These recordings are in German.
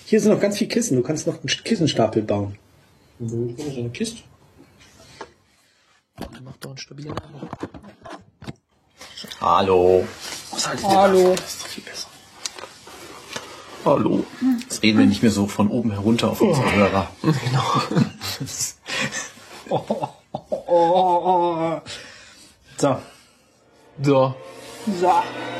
Hier sind noch ganz viele Kissen. Du kannst noch einen Kissenstapel bauen. Nö, ich bin so eine Kiste. Mach doch einen stabilen Namen. Hallo. Hallo. Das ist doch viel besser. Hallo. Jetzt reden wir nicht mehr so von oben herunter auf unsere Hörer. Genau. So. So. So.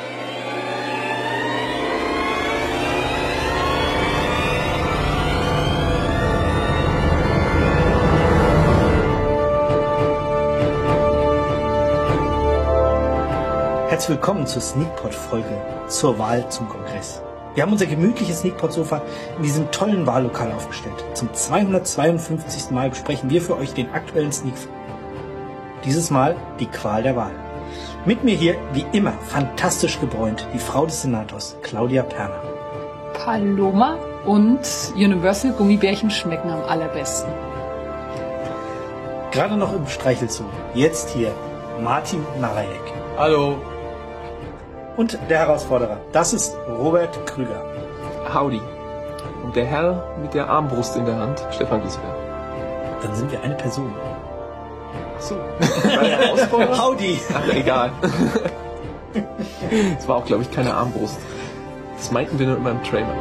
Herzlich willkommen zur Sneakpot-Folge zur Wahl zum Kongress. Wir haben unser gemütliches Sneakpot-Sofa in diesem tollen Wahllokal aufgestellt. Zum 252. Mal besprechen wir für euch den aktuellen Sneakfilm. Dieses Mal die Qual der Wahl. Mit mir hier, wie immer, fantastisch gebräunt, die Frau des Senators, Claudia Perner. Paloma und Universal Gummibärchen schmecken am allerbesten. Gerade noch im Streichelzoo. Jetzt hier Martin Marajek. Hallo. Und der Herausforderer, das ist Robert Krüger. Howdy. Und der Herr mit der Armbrust in der Hand, Stefan Giesberg. Dann sind wir eine Person. Achso. War der Herausforderer? Howdy! Ach, egal. Das war auch, glaube ich, keine Armbrust. Das meinten wir nur immer im Trailer.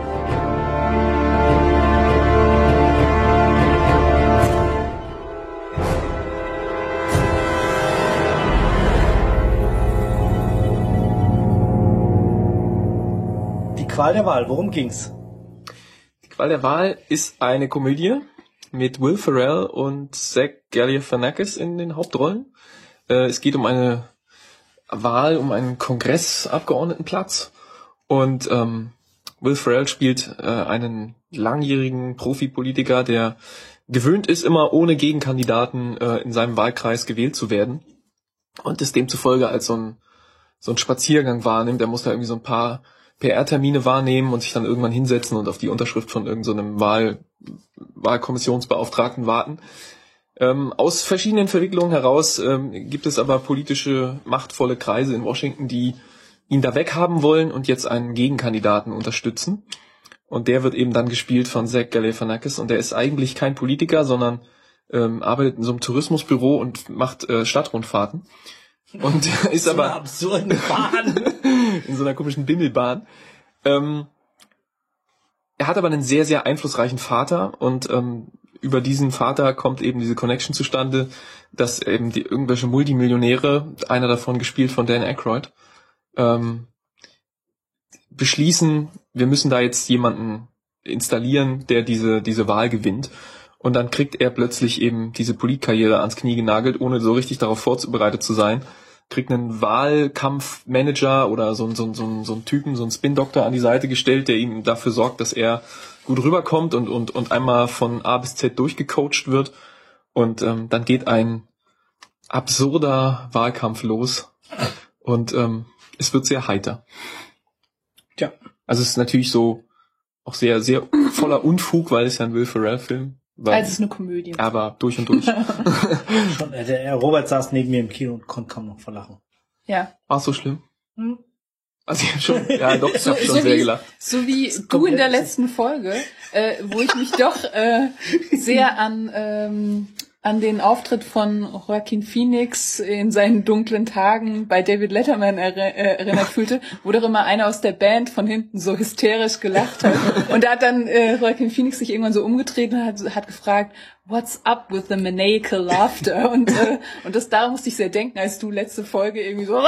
Qual der Wahl, worum ging's? Die Qual der Wahl ist eine Komödie mit Will Ferrell und Zach Galifianakis in den Hauptrollen. Es geht um eine Wahl, um einen Kongressabgeordnetenplatz und Will Ferrell spielt einen langjährigen Profipolitiker, der gewöhnt ist, immer ohne Gegenkandidaten in seinem Wahlkreis gewählt zu werden und es demzufolge als so ein Spaziergang wahrnimmt. Er muss da irgendwie so ein paar PR-Termine wahrnehmen und sich dann irgendwann hinsetzen und auf die Unterschrift von irgendeinem Wahlkommissionsbeauftragten warten. Aus verschiedenen Verwicklungen heraus gibt es aber politische, machtvolle Kreise in Washington, die ihn da weghaben wollen und jetzt einen Gegenkandidaten unterstützen. Und der wird eben dann gespielt von Zach Galifianakis und der ist eigentlich kein Politiker, sondern arbeitet in so einem Tourismusbüro und macht Stadtrundfahrten. Und ist so aber absurden Bahn. in so einer komischen Bimmelbahn. Er hat aber einen sehr, sehr einflussreichen Vater und über diesen Vater kommt eben diese Connection zustande, dass eben irgendwelche Multimillionäre, einer davon gespielt von Dan Aykroyd, beschließen, wir müssen da jetzt jemanden installieren, der diese Wahl gewinnt. Und dann kriegt er plötzlich eben diese Politkarriere ans Knie genagelt, ohne so richtig darauf vorbereitet zu sein. Kriegt einen Wahlkampfmanager oder so einen Typen, so einen Spin-Doktor an die Seite gestellt, der ihm dafür sorgt, dass er gut rüberkommt und einmal von A bis Z durchgecoacht wird. Und dann geht ein absurder Wahlkampf los. Und es wird sehr heiter. Tja. Also es ist natürlich so auch sehr, sehr voller Unfug, weil es ja ein Will Ferrell-Film. Also es ist eine Komödie. Aber durch und durch. Schon, der Robert saß neben mir im Kino und konnte kaum noch verlachen. Ja. War so schlimm? Also ich hab schon, ja doch, ich hab schon sehr gelacht. So wie du in der letzten Folge, wo ich mich doch sehr an den Auftritt von Joaquin Phoenix in seinen dunklen Tagen bei David Letterman erinnert fühlte, wo doch immer einer aus der Band von hinten so hysterisch gelacht hat. Und da hat dann Joaquin Phoenix sich irgendwann so umgedreht und hat gefragt, what's up with the maniacal laughter? Und daran musste ich sehr denken, als du letzte Folge irgendwie so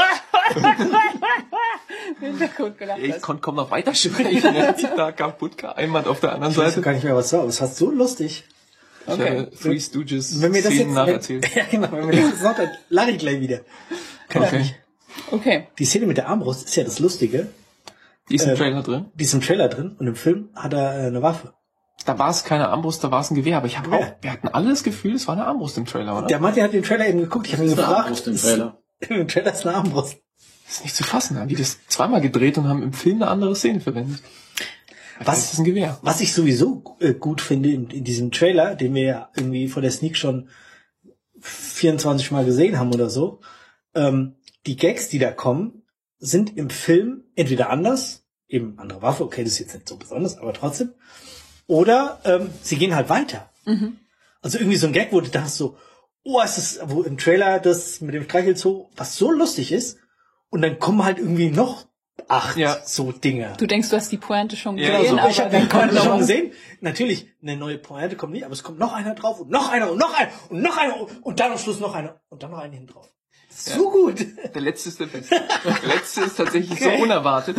im Hintergrund gelacht hast. Ich konnte kaum noch weitersprechen. Er hat sich da kaputt geeimert auf der anderen Ich weiß Seite. gar nicht mehr, was war. Das war so lustig. Ich habe Three Stooges Wenn mir das Szenen jetzt nacherzählt. Ja, genau, wenn mir das jetzt noch, dann lache ich gleich wieder. Okay. Okay. Die Szene mit der Armbrust ist ja das Lustige. Die ist im Trailer drin. Die ist im Trailer drin und im Film hat er eine Waffe. Da war es keine Armbrust, da war es ein Gewehr. Aber ich habe auch, wir hatten alle das Gefühl, es war eine Armbrust im Trailer, oder? Der Martin hat den Trailer eben geguckt. Ich habe ihn gefragt. Armbrust im Trailer. Im Trailer ist eine Armbrust. Das ist nicht zu fassen. Haben die das zweimal gedreht und haben im Film eine andere Szene verwendet. Das ist ein Gewehr. Was ich sowieso gut finde in diesem Trailer, den wir ja irgendwie vor der Sneak schon 24 Mal gesehen haben oder so, die Gags, die da kommen, sind im Film entweder anders, eben andere Waffe, okay, das ist jetzt nicht so besonders, aber trotzdem, Oder sie gehen halt weiter. Also irgendwie so ein Gag, wo du dachtest so, oh, ist das, wo im Trailer das mit dem Streichelzoo, was so lustig ist, und dann kommen halt irgendwie noch 8 so Dinge. Du denkst, du hast die Pointe schon gesehen, Genau so. aber Ich habe die Pointe schon gesehen. Natürlich, eine neue Pointe kommt nicht, aber es kommt noch einer drauf und noch einer und noch einer und noch einer und dann am Schluss noch einer und dann noch einen hinten drauf. So gut. Der letzte ist der beste. Der letzte ist tatsächlich so unerwartet.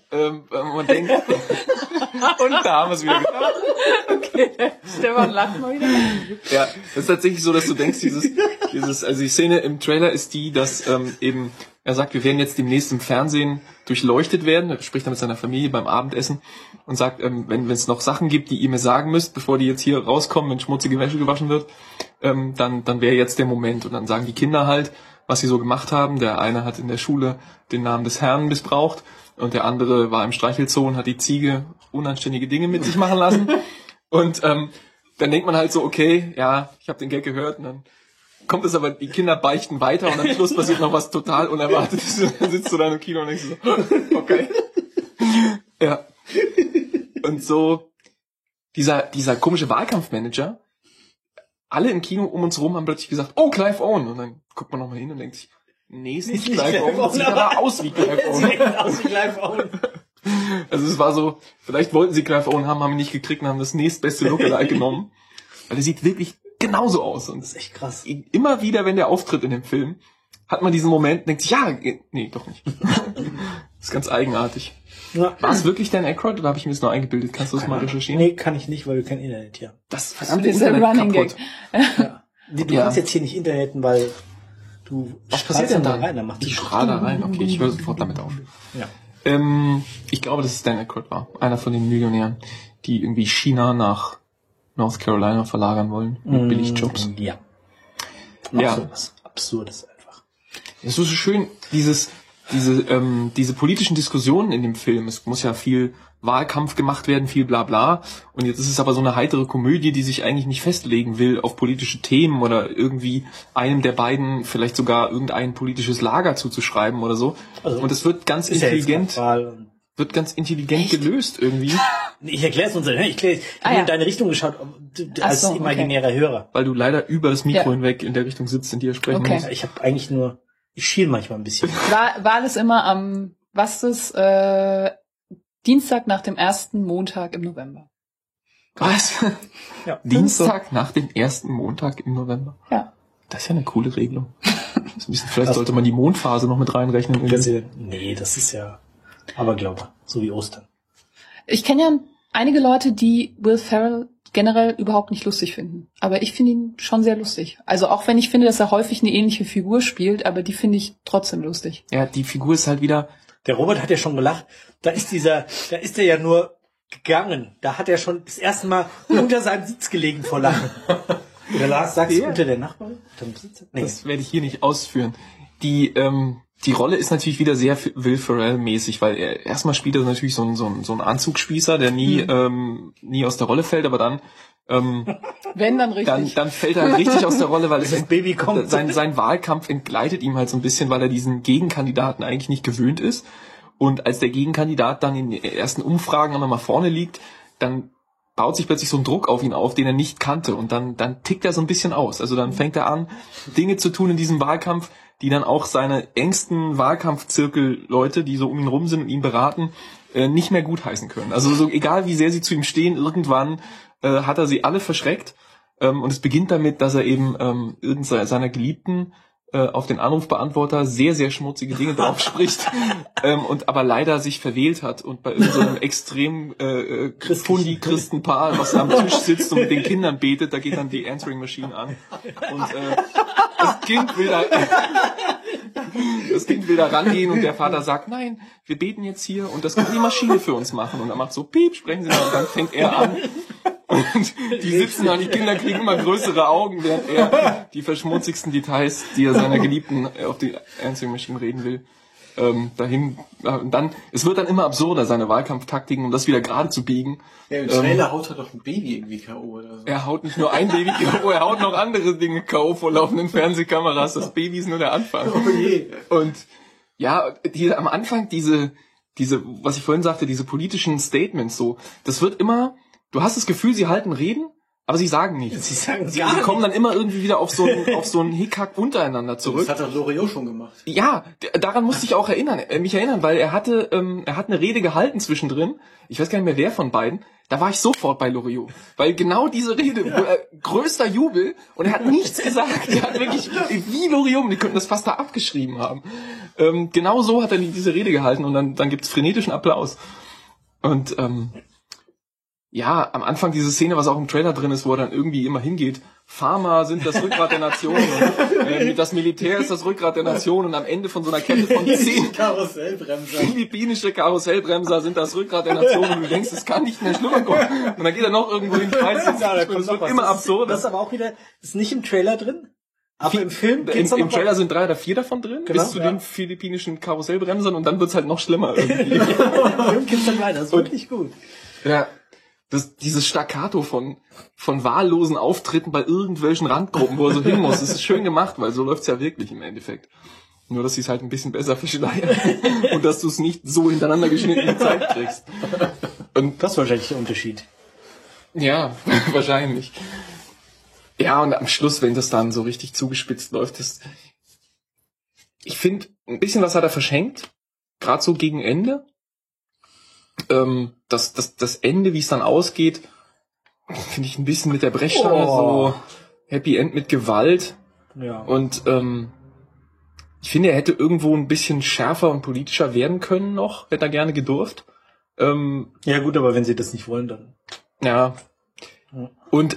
Man denkt, und da haben wir es wieder gemacht. Okay, Stefan lacht mal wieder. Ja, das ist tatsächlich so, dass du denkst, also die Szene im Trailer ist die, dass eben, er sagt, wir werden jetzt demnächst im Fernsehen durchleuchtet werden. Er spricht dann mit seiner Familie beim Abendessen und sagt, wenn es noch Sachen gibt, die ihr mir sagen müsst, bevor die jetzt hier rauskommen, wenn schmutzige Wäsche gewaschen wird, dann wäre jetzt der Moment. Und dann sagen die Kinder halt, was sie so gemacht haben. Der eine hat in der Schule den Namen des Herrn missbraucht und der andere war im Streichelzoo und hat die Ziege unanständige Dinge mit sich machen lassen. Und dann denkt man halt so, okay, ja, ich habe den Gag gehört und dann kommt es aber, die Kinder beichten weiter und am Schluss passiert noch was total Unerwartetes. Und dann sitzt du da im Kino und denkst so, okay. Ja. Und so, dieser komische Wahlkampfmanager, alle im Kino um uns herum haben plötzlich gesagt, oh, Clive Owen. Und dann guckt man nochmal hin und denkt sich, nee, ist nicht Clive Owen, sieht aber aus wie Clive Owen. Sieht aus wie Clive Owen. Also es war so, vielleicht wollten sie Clive Owen haben ihn nicht gekriegt und haben das nächstbeste Lookalike genommen. Weil er sieht wirklich genauso aus. Und das ist echt krass. Immer wieder, wenn der auftritt in dem Film, hat man diesen Moment, denkt sich, ja, nee, doch nicht. Das ist ganz eigenartig. Ja. War es wirklich Dan Aykroyd oder habe ich mir das nur eingebildet? Kannst du das mal recherchieren? Nee, kann ich nicht, weil wir kein Internet hier haben. Das verdammte Das ist ein Internet Running kaputt. Ja. Du kannst jetzt hier nicht interneten, weil du Was passiert denn da rein, dann macht die Strahler rein. Okay, ich höre sofort damit auf. Ja. Ich glaube, dass es Dan Aykroyd war. Einer von den Millionären, die irgendwie China nach North Carolina verlagern wollen. Mit Billigjobs. Ja. Ja. So was Absurdes einfach. Es ist so schön, diese politischen Diskussionen in dem Film. Es muss ja viel Wahlkampf gemacht werden, viel bla bla. Und jetzt ist es aber so eine heitere Komödie, die sich eigentlich nicht festlegen will auf politische Themen oder irgendwie einem der beiden vielleicht sogar irgendein politisches Lager zuzuschreiben oder so. Also, und es wird ganz intelligent, gelöst irgendwie. Ich erkläre es uns. Ich habe in deine Richtung geschaut, als imaginärer Hörer. Weil du leider über das Mikro hinweg in der Richtung sitzt, in die er sprechen muss. Ich habe eigentlich nur, ich schiel manchmal ein bisschen. War alles immer am, Dienstag nach dem ersten Montag im November. Was? Ja. Dienstag nach dem ersten Montag im November? Ja. Das ist ja eine coole Regelung. Vielleicht sollte man die Mondphase noch mit reinrechnen. Nee, das ist ja Aberglaube, so wie Ostern. Ich kenne ja einige Leute, die Will Ferrell generell überhaupt nicht lustig finden. Aber ich finde ihn schon sehr lustig. Also auch wenn ich finde, dass er häufig eine ähnliche Figur spielt, aber die finde ich trotzdem lustig. Ja, die Figur ist halt wieder... Der Robert hat ja schon gelacht. Da ist er ja nur gegangen. Da hat er schon das erste Mal unter seinem Sitz gelegen vor Lachen. Oder Lars, sagst du unter der Nachbarin? Nee. Das werde ich hier nicht ausführen. Die Rolle ist natürlich wieder sehr Will Ferrell-mäßig, weil erstmal spielt er natürlich so ein Anzugsspießer, der nie aus der Rolle fällt, aber dann wenn dann richtig. Dann fällt er halt richtig aus der Rolle, weil das Baby kommt. Sein Wahlkampf entgleitet ihm halt so ein bisschen, weil er diesen Gegenkandidaten eigentlich nicht gewöhnt ist. Und als der Gegenkandidat dann in den ersten Umfragen einmal mal vorne liegt, dann baut sich plötzlich so ein Druck auf ihn auf, den er nicht kannte. Und dann tickt er so ein bisschen aus. Also dann fängt er an, Dinge zu tun in diesem Wahlkampf, die dann auch seine engsten Wahlkampfzirkel-Leute, die so um ihn rum sind und ihn beraten, nicht mehr gutheißen können. Also so egal wie sehr sie zu ihm stehen, irgendwann hat er sie alle verschreckt. Und es beginnt damit, dass er eben seiner Geliebten auf den Anrufbeantworter sehr, sehr schmutzige Dinge drauf spricht und aber leider sich verwählt hat und bei irgendeinem extrem Fundi-Christenpaar, was am Tisch sitzt und mit den Kindern betet, da geht dann die Answering Machine an und das Kind will da rangehen und der Vater sagt, nein, wir beten jetzt hier und das kann die Maschine für uns machen und er macht so, piep, sprechen Sie mal und dann fängt er an. Und die sitzen da, die Kinder kriegen immer größere Augen, während er die verschmutzigsten Details, die er seiner Geliebten auf die Answering Machine reden will, es wird dann immer absurder, seine Wahlkampftaktiken, um das wieder gerade zu biegen. Ja, im Trailer haut er doch ein Baby irgendwie K.O. oder so. Er haut nicht nur ein Baby K.O., er haut noch andere Dinge K.O. vor laufenden Fernsehkameras. Das Baby ist nur der Anfang. Oh je. Und ja, am Anfang diese, was ich vorhin sagte, diese politischen Statements so, das wird immer du hast das Gefühl, sie halten Reden, aber sie sagen nichts. Sie kommen dann immer irgendwie wieder auf so einen Hickhack untereinander zurück. Das hat doch Loriot schon gemacht. Ja, daran musste ich auch mich erinnern, weil er hat eine Rede gehalten zwischendrin. Ich weiß gar nicht mehr, wer von beiden. Da war ich sofort bei Loriot. Weil genau diese Rede, größter Jubel, und er hat nichts gesagt. Er hat wirklich, wie Loriot, die könnten das fast da abgeschrieben haben. Genau so hat er diese Rede gehalten und dann gibt's frenetischen Applaus. Und ja, am Anfang diese Szene, was auch im Trailer drin ist, wo er dann irgendwie immer hingeht. Pharma sind das Rückgrat der Nation. Und, das Militär ist das Rückgrat der Nation. Und am Ende von so einer Kette von 10 philippinische Karussellbremser sind das Rückgrat der Nation. Und du denkst, es kann nicht mehr schlimmer kommen. Und dann geht er noch irgendwo hin. Das wird immer absurd. Das ist aber auch wieder, ist nicht im Trailer drin. Aber im Film im Trailer sind 3 oder 4 davon drin, genau, bis zu den philippinischen Karussellbremsern. Und dann wird's halt noch schlimmer irgendwie. Im Film geht's dann weiter. Das ist wirklich gut. Ja. Dieses Staccato von wahllosen Auftritten bei irgendwelchen Randgruppen, wo er so hin muss, das ist schön gemacht, weil so läuft's ja wirklich im Endeffekt. Nur, dass sie es halt ein bisschen besser verschleiern und dass du es nicht so hintereinander geschnitten gezeigt kriegst. Und das ist wahrscheinlich der Unterschied. Ja, wahrscheinlich. Ja, und am Schluss, wenn das dann so richtig zugespitzt läuft, ich finde, ein bisschen was hat er verschenkt, gerade so gegen Ende. Das Ende, wie es dann ausgeht, finde ich ein bisschen mit der Brechstange so Happy End mit Gewalt. Ja. Und ich finde, er hätte irgendwo ein bisschen schärfer und politischer werden können noch, hätte er gerne gedurft. Ja gut, aber wenn sie das nicht wollen, dann... Ja. Und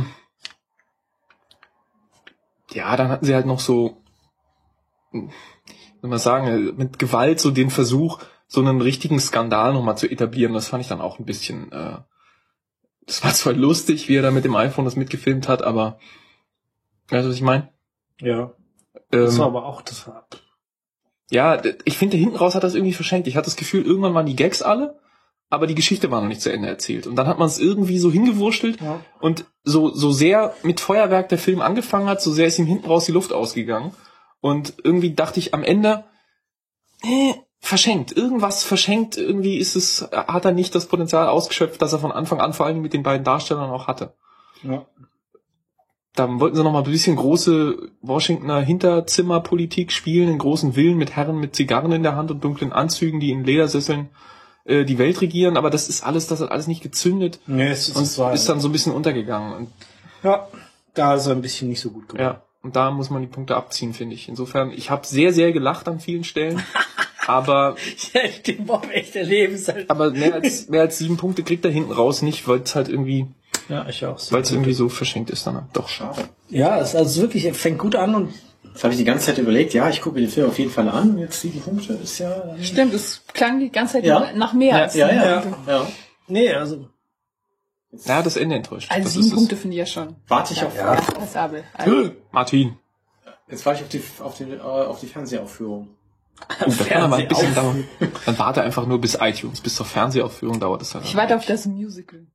ja, dann hatten sie halt noch so, wie soll man sagen, mit Gewalt so den Versuch, so einen richtigen Skandal nochmal zu etablieren. Das fand ich dann auch ein bisschen, das war zwar lustig, wie er da mit dem iPhone das mitgefilmt hat, aber, weißt du, was ich meine? Ja. Das war aber auch, ja, ich finde, hinten raus hat das irgendwie verschenkt. Ich hatte das Gefühl, irgendwann waren die Gags alle, aber die Geschichte war noch nicht zu Ende erzählt. Und dann hat man es irgendwie so hingewurschtelt und so sehr mit Feuerwerk der Film angefangen hat, so sehr ist ihm hinten raus die Luft ausgegangen. Und irgendwie dachte ich am Ende, verschenkt. Irgendwas verschenkt. Irgendwie hat er nicht das Potenzial ausgeschöpft, das er von Anfang an vor allem mit den beiden Darstellern auch hatte. Ja. Da wollten sie noch mal ein bisschen große Washingtoner Hinterzimmerpolitik spielen, in großen Villen mit Herren mit Zigarren in der Hand und dunklen Anzügen, die in Ledersesseln die Welt regieren. Aber das hat alles nicht gezündet. Nee, ist dann so ein bisschen untergegangen. Und ja, da ist er ein bisschen nicht so gut geworden. Ja, und da muss man die Punkte abziehen, finde ich. Insofern, ich habe sehr, sehr gelacht an vielen Stellen. Aber den Bob echt erleben halt. Aber mehr als 7 Punkte kriegt er hinten raus nicht, weil es halt irgendwie, ich auch, weil es irgendwie so verschenkt ist dann doch. Schade. Ja, es also wirklich, er fängt gut an und das habe ich die ganze Zeit überlegt, ja, ich gucke mir den Film auf jeden Fall an. Jetzt 7 Punkte ist ja... Stimmt, es klang die ganze Zeit nach mehr als 7 Punkte. Ja. Nee, also... Ja, das Ende enttäuscht. Also 7 Punkte finde ich ja schon. Warte ich auf... Ja, das Abel. Martin. Jetzt warte ich auf die Fernsehaufführung. Das kann aber ein bisschen dauern. Dann warte einfach nur bis iTunes, bis zur Fernsehaufführung dauert es halt. Ich warte auf das Musical.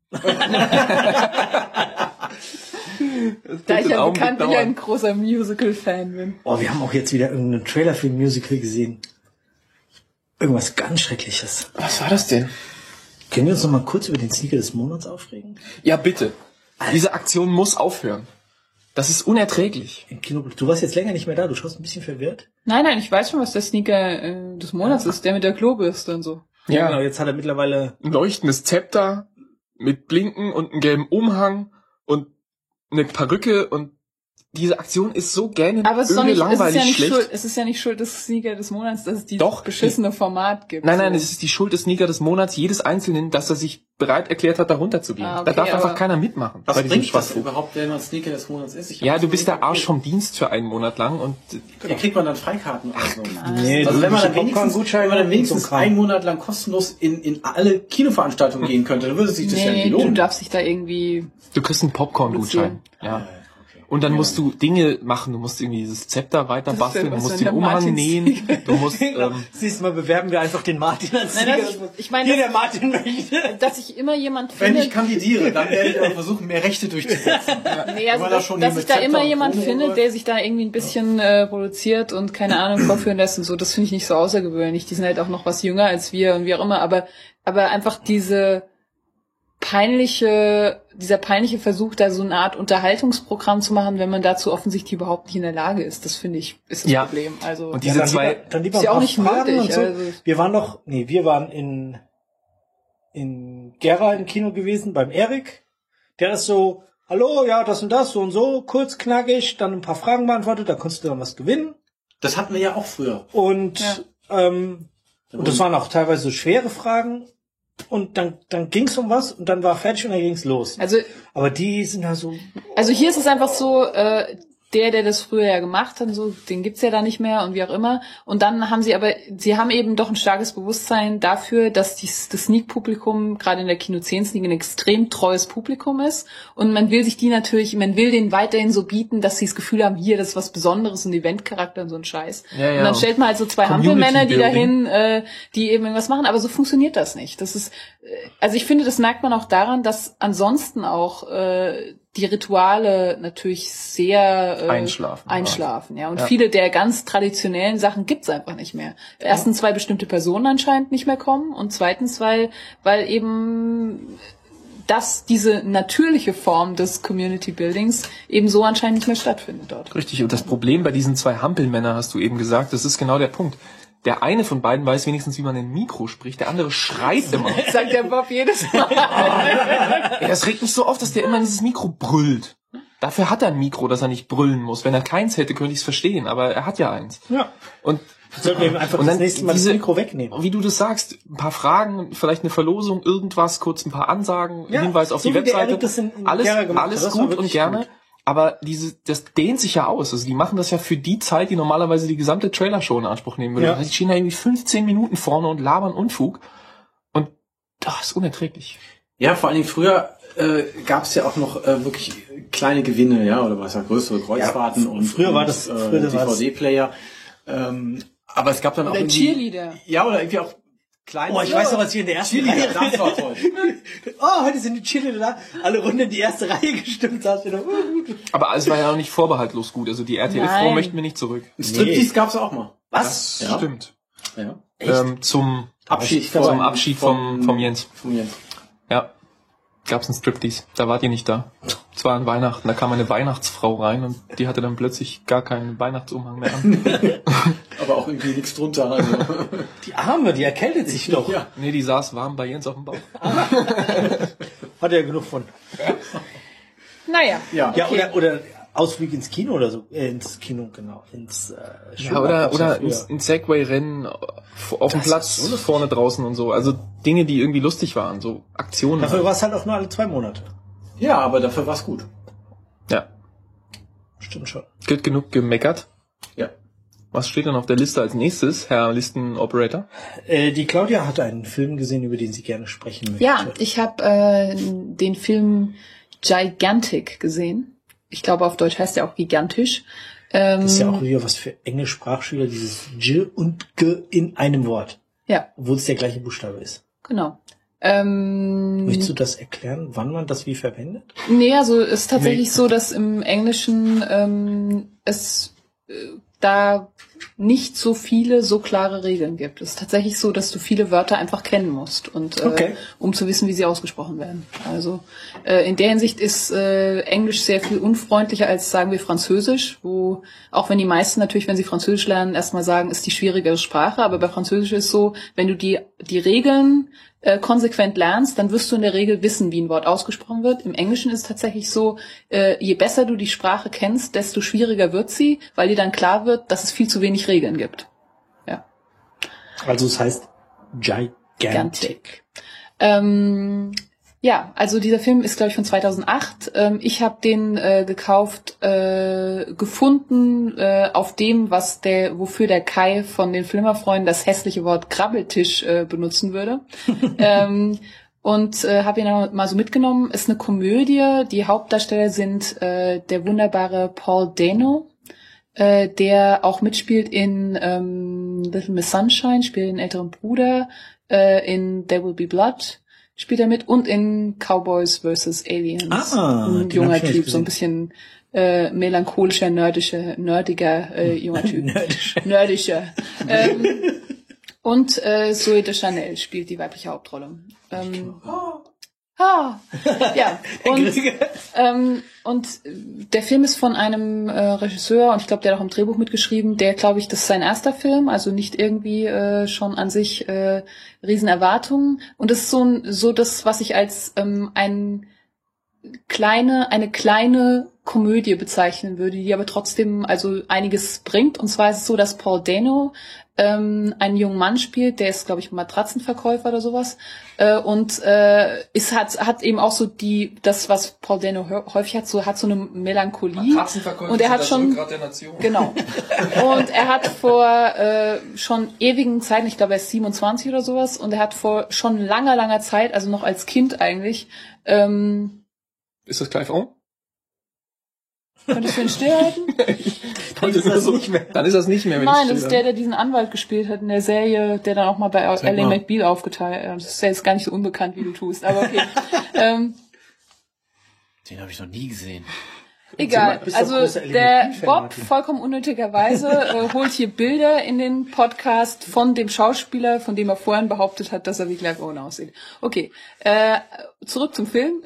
Da ich ja bekanntlich ein großer Musical-Fan bin. Oh, wir haben auch jetzt wieder irgendeinen Trailer für ein Musical gesehen. Irgendwas ganz Schreckliches. Was war das denn? Können wir uns noch mal kurz über den Sneaker des Monats aufregen? Ja, bitte. Diese Aktion muss aufhören. Das ist unerträglich. Im Kino, du warst jetzt länger nicht mehr da, du schaust ein bisschen verwirrt. Nein, ich weiß schon, was der Sneaker des Monats ist, der mit der Klobürste und so. Ja, genau, jetzt hat er mittlerweile ein leuchtendes Zepter mit Blinken und einem gelben Umhang und eine Perücke und diese Aktion ist so gähnend langweilig schlecht. Es ist ja nicht Schuld des Sneaker des Monats, dass es dieses beschissene Format gibt. Nein, es ist die Schuld des Sneaker des Monats, jedes Einzelnen, dass er sich bereit erklärt hat, da runterzugehen. Okay, da darf einfach keiner mitmachen. Was bringt das überhaupt, wenn man Sneaker des Monats ist? Ja, du bist der Arsch vom Dienst für einen Monat lang und... Ja, kriegt man dann Freikarten oder so. Nee, also wenn man dann wenigstens einen Monat lang kostenlos in alle Kinoveranstaltungen gehen könnte, dann würde sich das ja nicht lohnen. Du darfst dich da irgendwie... Du kriegst einen Popcorn-Gutschein. Ja. Und dann musst du Dinge machen, du musst irgendwie dieses Zepter weiter basteln, du musst den Umhang nähen, du musst... Siehst du mal, bewerben wir einfach den Martin als Sieger. Ich meine, der Martin möchte. Dass ich immer jemand finde... Wenn ich kandidiere, dann werde ich aber versuchen, mehr Rechte durchzusetzen. Dass ich da immer jemand finde, der sich da irgendwie ein bisschen produziert und keine Ahnung vorführen lässt und so, das finde ich nicht so außergewöhnlich. Die sind halt auch noch was jünger als wir und wie auch immer, aber einfach diese peinliche Versuch, da so eine Art Unterhaltungsprogramm zu machen, wenn man dazu offensichtlich überhaupt nicht in der Lage ist. Das finde ich, ist das Problem. Also, und diese dann lieber ist ja auch nicht Fragen möglich. Und so. Also. Wir waren in Gera im Kino gewesen, beim Erik. Der ist so, hallo, ja, das und das, so und so, kurz, knackig, dann ein paar Fragen beantwortet, da konntest du dann was gewinnen. Das hatten wir ja auch früher. Und das waren auch teilweise so schwere Fragen. Und dann ging's um was und dann war fertig und dann ging's los. Also, aber die sind halt so... Also hier ist es einfach so, der das früher ja gemacht hat, so, den gibt's ja da nicht mehr und wie auch immer. Und dann haben sie eben doch ein starkes Bewusstsein dafür, dass das Sneak-Publikum, gerade in der Kino 10 Sneak, ein extrem treues Publikum ist. Und man will denen weiterhin so bieten, dass sie das Gefühl haben, hier, das ist was Besonderes, ein Eventcharakter und so ein Scheiß. Ja. Und dann stellt man halt so zwei Hampelmänner, die dahin, die eben irgendwas machen, aber so funktioniert das nicht. Das ist, also ich finde, das merkt man auch daran, dass ansonsten auch, die Rituale natürlich sehr einschlafen, ja. Und viele der ganz traditionellen Sachen gibt's einfach nicht mehr. Erstens, weil bestimmte Personen anscheinend nicht mehr kommen und zweitens, weil eben diese natürliche Form des Community Buildings eben so anscheinend nicht mehr stattfindet dort. Richtig, und das Problem bei diesen zwei Hampelmännern, hast du eben gesagt, das ist genau der Punkt. Der eine von beiden weiß wenigstens, wie man in ein Mikro spricht, der andere schreit immer. Sagt der Bob jedes Mal. Ja, das regt mich so auf, dass der immer in dieses Mikro brüllt. Dafür hat er ein Mikro, dass er nicht brüllen muss. Wenn er keins hätte, könnte ich es verstehen, aber er hat ja eins. Ja. Und sollten wir ihm einfach das nächste Mal das Mikro wegnehmen. Wie du das sagst, ein paar Fragen, vielleicht eine Verlosung, irgendwas, kurz ein paar Ansagen, Hinweis auf die Webseite. Alles gut und gerne. Gut. Aber das dehnt sich ja aus. Also die machen das ja für die Zeit, die normalerweise die gesamte Trailer-Show in Anspruch nehmen würde. Ja. Die stehen da irgendwie 15 Minuten vorne und labern Unfug. Und das ist unerträglich. Ja, vor allen Dingen früher gab es ja auch noch wirklich kleine Gewinne, ja, oder was ja größere Kreuzfahrten und früher war das DVD-Player. Aber es gab dann auch irgendwie Cheerleader. Ja, oder irgendwie auch kleine. Oh, ich weiß noch, was hier in der ersten Reihe. Das war toll. Heute sind die Cheerleader da, alle Runde in die erste Reihe gestimmt. Aber es war ja auch nicht vorbehaltlos gut. Also die RTL-Frau möchten wir nicht zurück. Striptease gab's auch mal. Was? Das stimmt. Ja. Zum Abschied vom Jens. Ja. Gab's einen Striptease. Da wart ihr nicht da. Es war an Weihnachten. Da kam eine Weihnachtsfrau rein und die hatte dann plötzlich gar keinen Weihnachtsumhang mehr an. Aber auch irgendwie nichts drunter. Also. Die Arme, die erkältet sich doch. Ja. Nee, die saß warm bei Jens auf dem Bauch. Hat er ja genug von. Naja. Ja, okay. Oder Ausflug ins Kino oder so. Ins Kino, genau. Ins oder ins Segway-Rennen auf dem Platz so vorne draußen und so. Also Dinge, die irgendwie lustig waren. So Aktionen. Dafür war es halt auch nur alle 2 Monate. Ja, aber dafür war es gut. Ja. Stimmt schon. Wird genug gemeckert? Ja. Was steht denn auf der Liste als nächstes, Herr Listenoperator? Die Claudia hat einen Film gesehen, über den sie gerne sprechen möchte. Ja, ich habe den Film Gigantic gesehen. Ich glaube, auf Deutsch heißt er auch gigantisch. Das ist ja auch wieder was für Englischsprachschüler, dieses J und G in einem Wort. Ja. Obwohl es der gleiche Buchstabe ist. Genau. Möchtest du das erklären, wann man das wie verwendet? Nee, also es ist tatsächlich so, dass im Englischen es da nicht so viele, so klare Regeln gibt. Es ist tatsächlich so, dass du viele Wörter einfach kennen musst, und um zu wissen, wie sie ausgesprochen werden. Also in der Hinsicht ist Englisch sehr viel unfreundlicher als, sagen wir, Französisch, wo, auch wenn die meisten natürlich, wenn sie Französisch lernen, erstmal sagen, ist die schwierigere Sprache, aber bei Französisch ist so, wenn du die Regeln konsequent lernst, dann wirst du in der Regel wissen, wie ein Wort ausgesprochen wird. Im Englischen ist es tatsächlich so, je besser du die Sprache kennst, desto schwieriger wird sie, weil dir dann klar wird, dass es viel zu wenig Regeln gibt. Ja. Also es heißt Gigantic. Ja, also dieser Film ist, glaube ich, von 2008. Ich habe den gekauft, gefunden auf dem, wofür der Kai von den Flimmerfreunden das hässliche Wort Krabbeltisch benutzen würde. Und habe ihn mal so mitgenommen. Ist eine Komödie. Die Hauptdarsteller sind der wunderbare Paul Dano, der auch mitspielt in Little Miss Sunshine, spielt den älteren Bruder, in There Will Be Blood spielt er mit, und in Cowboys vs. Aliens. Ein junger Typ, so ein bisschen melancholischer, nerdiger junger Typ. Nerdischer. Und Zoe de Chanel spielt die weibliche Hauptrolle. Ja, und der Film ist von einem Regisseur, und ich glaube, der hat auch im Drehbuch mitgeschrieben, der, glaube ich, das ist sein erster Film, also nicht irgendwie schon an sich riesen Erwartungen. Und das ist so das, was ich als eine kleine Komödie bezeichnen würde, die aber trotzdem also einiges bringt. Und zwar ist es so, dass Paul Dano einen jungen Mann spielt, der ist, glaube ich, Matratzenverkäufer oder sowas, und hat eben auch so das, was Paul Dano häufig hat so eine Melancholie. Matratzenverkäufer, und er hat schon der Nation. Genau. Und er hat vor schon ewigen Zeiten, ich glaube, er ist 27 oder sowas, und er hat vor schon langer Zeit, also noch als Kind eigentlich, ist das Clive Owen? Könntest du ihn stillhalten? Dann ist das nicht mehr. Nein, das ist der diesen Anwalt gespielt hat in der Serie, der dann auch mal bei Ally McBeal aufgeteilt hat. Das ist ja jetzt gar nicht so unbekannt, wie du tust, aber okay. Den habe ich noch nie gesehen. Egal, also der Bob vollkommen unnötigerweise holt hier Bilder in den Podcast von dem Schauspieler, von dem er vorhin behauptet hat, dass er wie Clive Owen aussieht. Okay, zurück zum Film.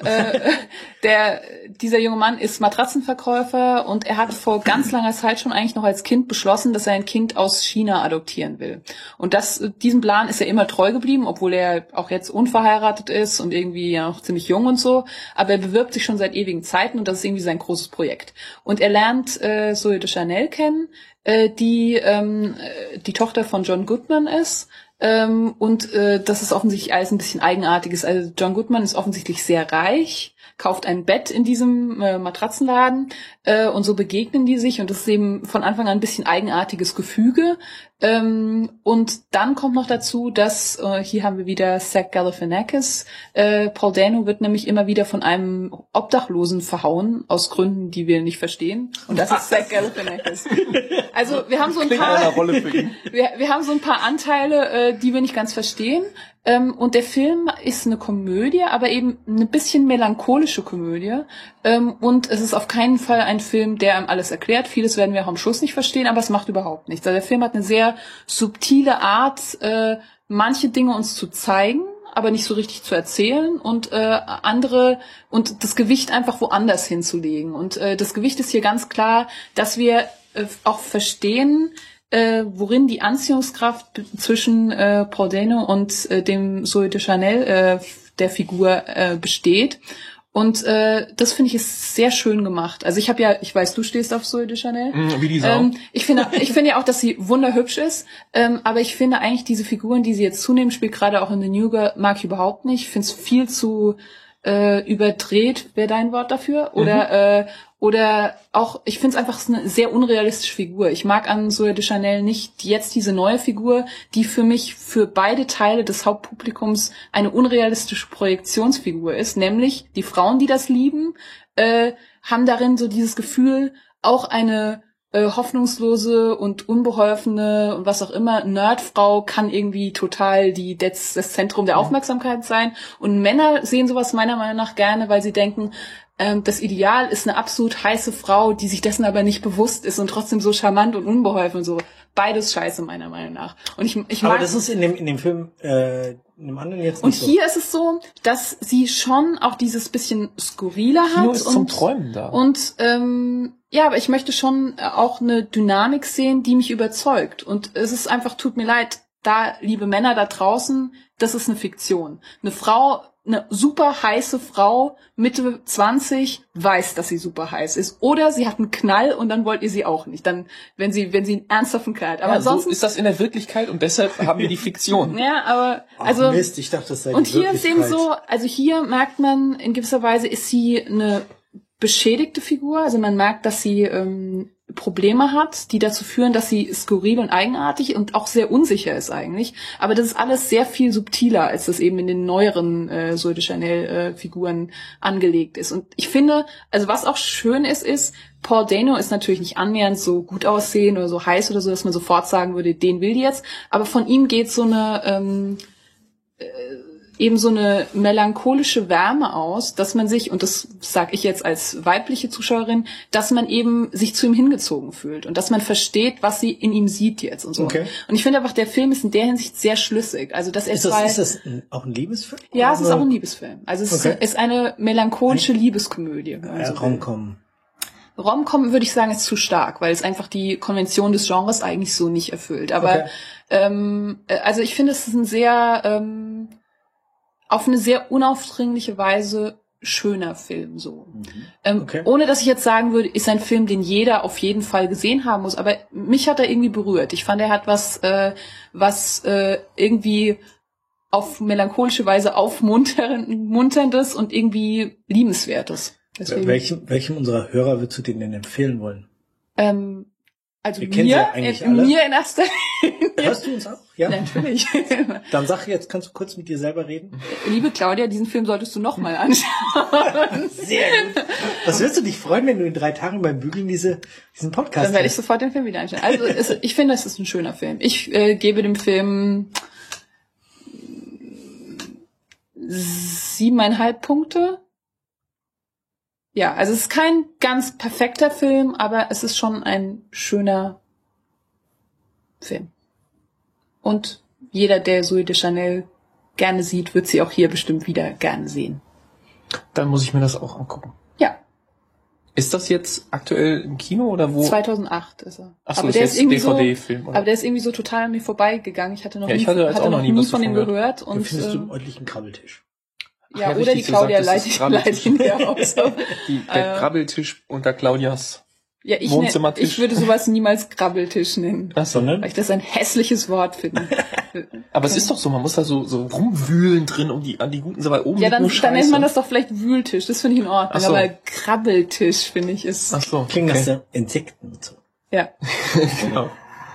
Dieser junge Mann ist Matratzenverkäufer und er hat vor ganz langer Zeit schon eigentlich noch als Kind beschlossen, dass er ein Kind aus China adoptieren will. Und diesem Plan ist er immer treu geblieben, obwohl er auch jetzt unverheiratet ist und irgendwie ja noch ziemlich jung und so. Aber er bewirbt sich schon seit ewigen Zeiten und das ist irgendwie sein großes Projekt. Und er lernt Zooey Deschanel kennen, die Tochter von John Goodman ist. Und das ist offensichtlich alles ein bisschen Eigenartiges. Also John Goodman ist offensichtlich sehr reich, kauft ein Bett in diesem Matratzenladen und so begegnen die sich und das ist eben von Anfang an ein bisschen eigenartiges Gefüge. Und dann kommt noch dazu, dass, hier haben wir wieder Zach Galifianakis, Paul Dano wird nämlich immer wieder von einem Obdachlosen verhauen, aus Gründen, die wir nicht verstehen. Und das ist Zach Galifianakis. Also wir haben so ein paar, wir haben so ein paar Anteile, die wir nicht ganz verstehen. Und der Film ist eine Komödie, aber eben eine bisschen melancholische Komödie. Und es ist auf keinen Fall ein Film, der einem alles erklärt. Vieles werden wir auch am Schluss nicht verstehen, aber es macht überhaupt nichts. Also der Film hat eine sehr subtile Art, manche Dinge uns zu zeigen, aber nicht so richtig zu erzählen und andere und das Gewicht einfach woanders hinzulegen. Und das Gewicht ist hier ganz klar, dass wir auch verstehen, worin die Anziehungskraft zwischen Paul Dano und dem Zooey Deschanel, der Figur, besteht. Und das finde ich ist sehr schön gemacht. Also ich weiß, du stehst auf Zooey Deschanel. Wie die Sau. Ich finde ja auch, dass sie wunderhübsch ist. Aber ich finde eigentlich diese Figuren, die sie jetzt zunehmend spielt, gerade auch in The New Girl, mag ich überhaupt nicht. Ich finde es viel zu überdreht, wäre dein Wort dafür. Oder auch, ich finde es einfach eine sehr unrealistische Figur. Ich mag an Zooey Deschanel nicht jetzt diese neue Figur, die für mich für beide Teile des Hauptpublikums eine unrealistische Projektionsfigur ist. Nämlich die Frauen, die das lieben, haben darin so dieses Gefühl, auch eine hoffnungslose und unbeholfene und was auch immer Nerdfrau kann irgendwie total das Zentrum der Aufmerksamkeit sein. Und Männer sehen sowas meiner Meinung nach gerne, weil sie denken, das Ideal ist eine absolut heiße Frau, die sich dessen aber nicht bewusst ist und trotzdem so charmant und unbeholfen und so. Beides scheiße, meiner Meinung nach. Und ich mag, aber das ist in dem Film, in dem anderen jetzt nicht und so. Hier ist es so, dass sie schon auch dieses bisschen Skurrile hat. Nur ist zum Träumen da. Und, ja, aber ich möchte schon auch eine Dynamik sehen, die mich überzeugt. Und es ist einfach, tut mir leid, liebe Männer da draußen, das ist eine Fiktion. Eine super heiße Frau, Mitte 20, weiß, dass sie super heiß ist. Oder sie hat einen Knall und dann wollt ihr sie auch nicht. Dann, wenn sie einen ernsthaften Knall hat. Aber ja, ansonsten so ist das in der Wirklichkeit und deshalb haben wir die Fiktion. Ja, aber, also. Ach Mist, ich dachte, das sei und hier ist eben so, also hier merkt man, in gewisser Weise ist sie eine beschädigte Figur. Also man merkt, dass sie, Probleme hat, die dazu führen, dass sie skurril und eigenartig und auch sehr unsicher ist eigentlich. Aber das ist alles sehr viel subtiler, als das eben in den neueren Zooey Deschanel Figuren angelegt ist. Und ich finde, also was auch schön ist, Paul Dano ist natürlich nicht annähernd so gut aussehen oder so heiß oder so, dass man sofort sagen würde, den will die jetzt. Aber von ihm geht so eine eben so eine melancholische Wärme aus, dass man sich, und das sage ich jetzt als weibliche Zuschauerin, dass man eben sich zu ihm hingezogen fühlt und dass man versteht, was sie in ihm sieht jetzt und so. Okay. Und ich finde einfach, der Film ist in der Hinsicht sehr schlüssig. Also dass ist das auch ein Liebesfilm? Ja, es ist auch ein Liebesfilm. Also es ist eine melancholische Liebeskomödie. Rom-Com. Rom-Com würde ich sagen, ist zu stark, weil es einfach die Konvention des Genres eigentlich so nicht erfüllt. Aber also ich finde, es ist ein sehr auf eine sehr unaufdringliche Weise schöner Film, so. Ohne dass ich jetzt sagen würde, ist ein Film, den jeder auf jeden Fall gesehen haben muss, aber mich hat er irgendwie berührt. Ich fand, er hat was irgendwie auf melancholische Weise aufmunterndes und irgendwie liebenswertes. Deswegen. Welchem unserer Hörer würdest du den denn empfehlen wollen? Also mir in erster Linie. Hörst du uns auch? Ja. Natürlich. Dann sag jetzt, kannst du kurz mit dir selber reden? Liebe Claudia, diesen Film solltest du noch mal anschauen. Sehr gut. Was würdest du dich freuen, wenn du in 3 Tagen beim Bügeln diesen Podcast Dann werde ich sofort den Film wieder einstellen. Also ich finde, es ist ein schöner Film. Ich gebe dem Film 7,5 Punkte. Ja, also es ist kein ganz perfekter Film, aber es ist schon ein schöner Film. Und jeder, der Zooey Deschanel gerne sieht, wird sie auch hier bestimmt wieder gerne sehen. Dann muss ich mir das auch angucken. Ja. Ist das jetzt aktuell im Kino oder wo? 2008 ist er. Ach so, ist jetzt ein DVD-Film. Aber der ist irgendwie so total an mir vorbeigegangen. Ich hatte noch nie von ihm gehört. Und findest du einen ordentlichen Krabbeltisch? Ja, oder die Claudia leitet ihn ja aus. Der Krabbeltisch unter Claudias ich Wohnzimmertisch. Ich würde sowas niemals Krabbeltisch nennen. Ach so, ne? Weil ich das ein hässliches Wort finde. Aber es ist doch so, man muss da so rumwühlen drin an die guten Sachen. Oben ja, dann nennt man das doch vielleicht Wühltisch. Das finde ich in Ordnung. So. Aber Krabbeltisch, finde ich, ist... Ach so. Klingt nach so Insekten und so. Ja. Genau.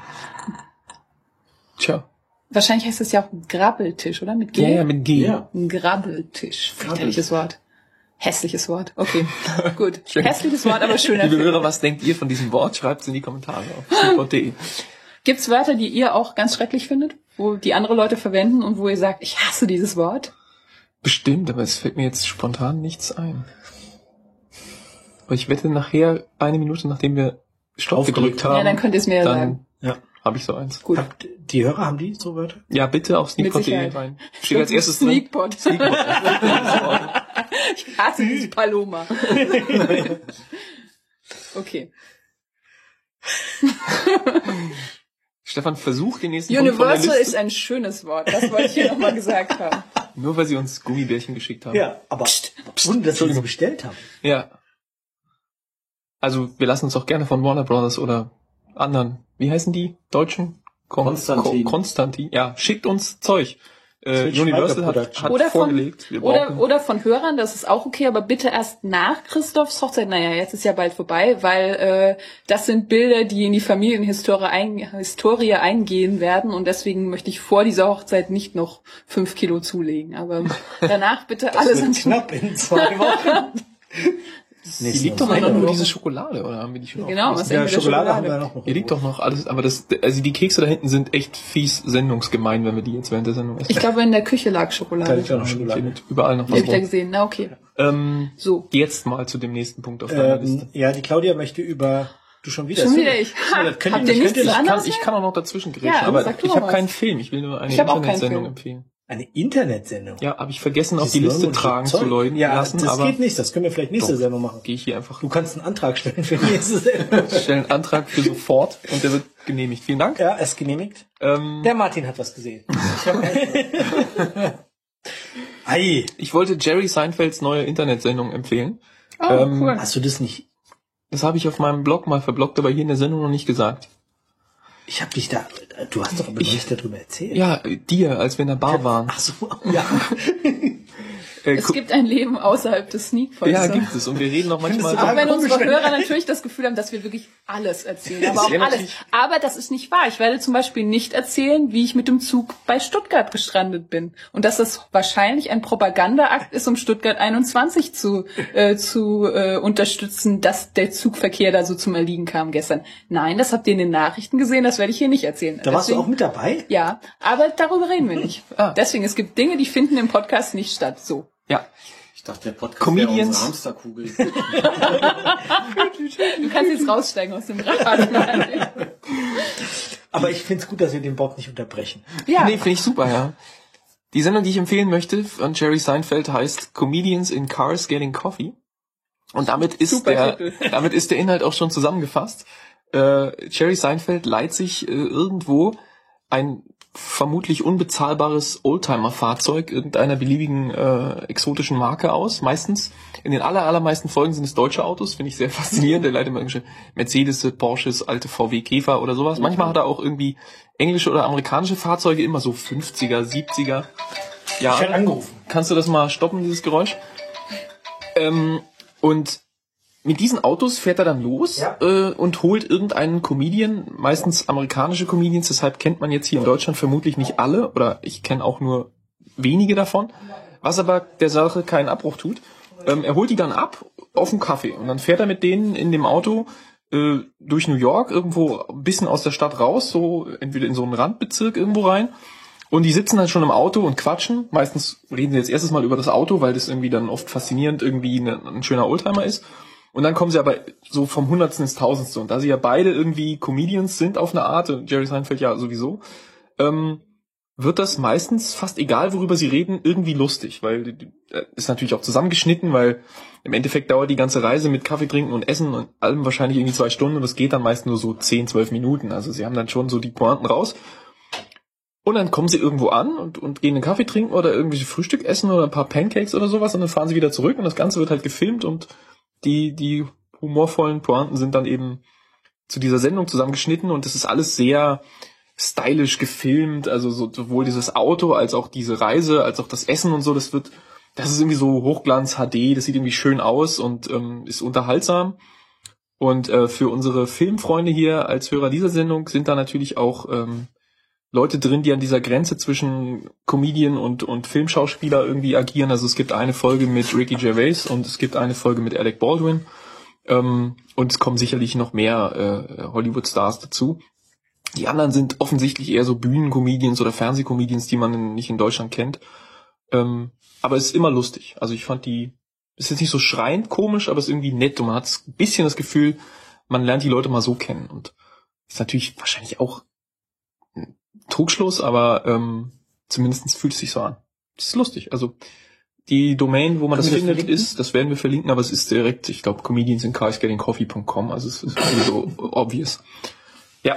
Tja. Wahrscheinlich heißt das ja auch Grabbeltisch, oder? Mit G? Ja, mit G. Ja. Ein Grabbeltisch. Fürchterliches Wort. Hässliches Wort. Okay, gut. Hässliches Wort, aber schöner Liebe Film. Hörer, was denkt ihr von diesem Wort? Schreibt es in die Kommentare auf sneakpot.de. Gibt's Wörter, die ihr auch ganz schrecklich findet? Wo die andere Leute verwenden und wo ihr sagt, ich hasse dieses Wort? Bestimmt, aber es fällt mir jetzt spontan nichts ein. Aber ich wette nachher, 1 Minute nachdem wir Stopp gedrückt haben. Ja, dann könnt ihr es mir ja sagen. Ja. Habe ich so eins. Gut. Die Hörer, haben die so Wörter? Ja, bitte auf sneakpot.de rein. Steht als erstes Sneakpot. Ich hasse diese Paloma. Okay. Stefan, versuch den nächsten Punkt Universal ist ein schönes Wort. Das wollte ich hier nochmal gesagt haben. Nur weil sie uns Gummibärchen geschickt haben. Ja, aber ohne dass wir sie bestellt haben. Ja. Also, wir lassen uns auch gerne von Warner Brothers oder anderen, wie heißen die Deutschen? Konstantin. Ja, schickt uns Zeug. Universal hat vorgelegt. Oder von Hörern, das ist auch okay, aber bitte erst nach Christophs Hochzeit. Naja, jetzt ist ja bald vorbei, weil das sind Bilder, die in die Familienhistorie eingehen werden und deswegen möchte ich vor dieser Hochzeit nicht noch 5 Kilo zulegen. Aber danach bitte alles an knapp in 2 Wochen. Die liegt doch einfach nur diese Schokolade, oder haben wir die schon? Genau, was ja, Schokolade haben wir noch. Hier liegt doch noch alles, aber also die Kekse da hinten sind echt fies sendungsgemein, wenn wir die jetzt während der Sendung essen. Ich glaube, in der Küche lag Schokolade. Da liegt auch noch Schokolade. Überall noch was. Hab ich da gesehen, na okay. So. Jetzt mal zu dem nächsten Punkt auf deiner Liste. Ja, die Claudia möchte über... Du schon wieder? Schon wieder ich. Habt ihr nichts anderes? Ich kann auch noch dazwischen grätschen, ja, aber ich habe keinen Film. Ich will nur eine Internetsendung empfehlen. Eine Internetsendung? Ja, habe ich vergessen, auf die Liste tragen zu lassen. Ja, das geht nicht. Das können wir vielleicht nächste Sendung machen. Gehe ich hier einfach. Du kannst einen Antrag stellen für die nächste Sendung. Ich stelle einen Antrag für sofort und der wird genehmigt. Vielen Dank. Ja, er ist genehmigt. Der Martin hat was gesehen. Ich wollte Jerry Seinfelds neue Internetsendung empfehlen. Oh, cool. Hast du das nicht? Das habe ich auf meinem Blog mal verbloggt, aber hier in der Sendung noch nicht gesagt. Ich habe dich da... Du hast doch aber nicht darüber erzählt. Ja, dir, als wir in der Bar waren. Ach so, ja. Es gibt ein Leben außerhalb des Sneakpots. Ja, gibt es. Und wir reden noch manchmal... Auch wenn unsere Hörer natürlich das Gefühl haben, dass wir wirklich alles erzählen. Aber auch alles. Aber das ist nicht wahr. Ich werde zum Beispiel nicht erzählen, wie ich mit dem Zug bei Stuttgart gestrandet bin. Und dass das wahrscheinlich ein Propagandaakt ist, um Stuttgart 21 zu unterstützen, dass der Zugverkehr da so zum Erliegen kam gestern. Nein, das habt ihr in den Nachrichten gesehen. Das werde ich hier nicht erzählen. Da warst du auch mit dabei? Ja, aber darüber reden wir nicht. Deswegen, es gibt Dinge, die finden im Podcast nicht statt. So. Ja. Ich dachte, der Podcast Comedians. wäre unsere Hamsterkugel. Du kannst jetzt raussteigen aus dem Rad. Aber ich finde es gut, dass wir den Bob nicht unterbrechen. Ja. Nee, finde ich super, ja. Die Sendung, die ich empfehlen möchte von Jerry Seinfeld, heißt Comedians in Cars Getting Coffee. Und damit ist der Inhalt auch schon zusammengefasst. Jerry Seinfeld leiht sich irgendwo ein vermutlich unbezahlbares Oldtimer-Fahrzeug irgendeiner beliebigen exotischen Marke aus. Meistens, in den allermeisten Folgen sind es deutsche Autos, finde ich sehr faszinierend. Der leitet immer irgendwelche Mercedes, Porsches, alte VW Käfer oder sowas. Manchmal hat er auch irgendwie englische oder amerikanische Fahrzeuge, immer so 50er, 70er. Ja, ich werde angerufen. Kannst du das mal stoppen, dieses Geräusch? Und mit diesen Autos fährt er dann los und holt irgendeinen Comedian, meistens amerikanische Comedians, deshalb kennt man jetzt hier in Deutschland vermutlich nicht alle, oder ich kenne auch nur wenige davon, was aber der Sache keinen Abbruch tut. Er holt die dann ab auf einen Kaffee und dann fährt er mit denen in dem Auto durch New York irgendwo ein bisschen aus der Stadt raus, so entweder in so einen Randbezirk irgendwo rein. Und die sitzen dann schon im Auto und quatschen. Meistens reden sie jetzt erstes Mal über das Auto, weil das irgendwie dann oft faszinierend irgendwie ein schöner Oldtimer ist. Und dann kommen sie aber so vom Hundertsten ins Tausendste. Und da sie ja beide irgendwie Comedians sind auf eine Art, und Jerry Seinfeld ja sowieso, wird das meistens, fast egal worüber sie reden, irgendwie lustig. Weil ist natürlich auch zusammengeschnitten, weil im Endeffekt dauert die ganze Reise mit Kaffee trinken und Essen und allem wahrscheinlich irgendwie 2 Stunden. Und das geht dann meist nur so 10, 12 Minuten. Also sie haben dann schon so die Pointen raus. Und dann kommen sie irgendwo an und gehen einen Kaffee trinken oder irgendwelche Frühstück essen oder ein paar Pancakes oder sowas. Und dann fahren sie wieder zurück und das Ganze wird halt gefilmt und die humorvollen Pointen sind dann eben zu dieser Sendung zusammengeschnitten und das ist alles sehr stylisch gefilmt, also sowohl dieses Auto als auch diese Reise, als auch das Essen und so, das ist irgendwie so Hochglanz HD, das sieht irgendwie schön aus und ist unterhaltsam. Und für unsere Filmfreunde hier als Hörer dieser Sendung sind da natürlich auch Leute drin, die an dieser Grenze zwischen Comedian und Filmschauspieler irgendwie agieren. Also es gibt eine Folge mit Ricky Gervais und es gibt eine Folge mit Alec Baldwin. Und es kommen sicherlich noch mehr Hollywood-Stars dazu. Die anderen sind offensichtlich eher so Bühnen-Comedians oder Fernseh-Comedians, die man nicht in Deutschland kennt. Aber es ist immer lustig. Also ich fand ist jetzt nicht so schreiend komisch, aber es ist irgendwie nett und man hat ein bisschen das Gefühl, man lernt die Leute mal so kennen. Und ist natürlich wahrscheinlich auch Trugschluss, aber zumindest fühlt es sich so an. Das ist lustig. Also die Domain, wo man das findet, das werden wir verlinken, aber es ist direkt, ich glaube, comediansincarsgettingcoffee.com, also es ist irgendwie so obvious. Ja.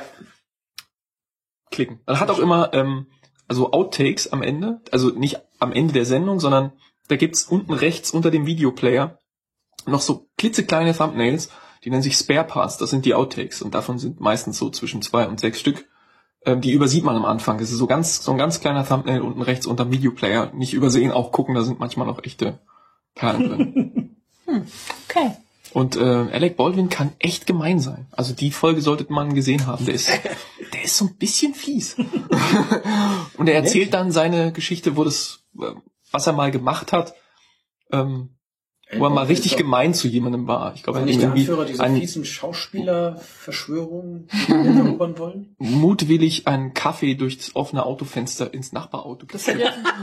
Klicken. Man hat auch immer also Outtakes am Ende, also nicht am Ende der Sendung, sondern da gibt's unten rechts unter dem Videoplayer noch so klitzekleine Thumbnails, die nennen sich Spare Parts, das sind die Outtakes und davon sind meistens so zwischen 2 und 6 Stück. Die übersieht man am Anfang. Das ist so ein ganz kleiner Thumbnail unten rechts unterm Videoplayer. Nicht übersehen, auch gucken, da sind manchmal noch echte Perlen drin. Okay. Und Alec Baldwin kann echt gemein sein. Also die Folge sollte man gesehen haben. Der ist so ein bisschen fies. Und er erzählt dann seine Geschichte, was er mal gemacht hat, wo er mal richtig gemein zu jemandem war. Ich glaube, er nicht der Anführer dieser fiesen Schauspieler-Verschwörung, die wir erobern wollen? Mutwillig einen Kaffee durch das offene Autofenster ins Nachbarauto gekippt.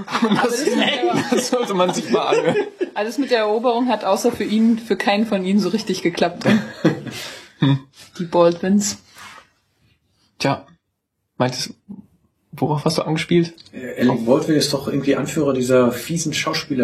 Das sollte man sich mal anhören. Alles mit der Eroberung hat außer für keinen von ihnen so richtig geklappt. Die Baldwins. Tja, worauf hast du angespielt? Alec Baldwin ist doch irgendwie Anführer dieser fiesen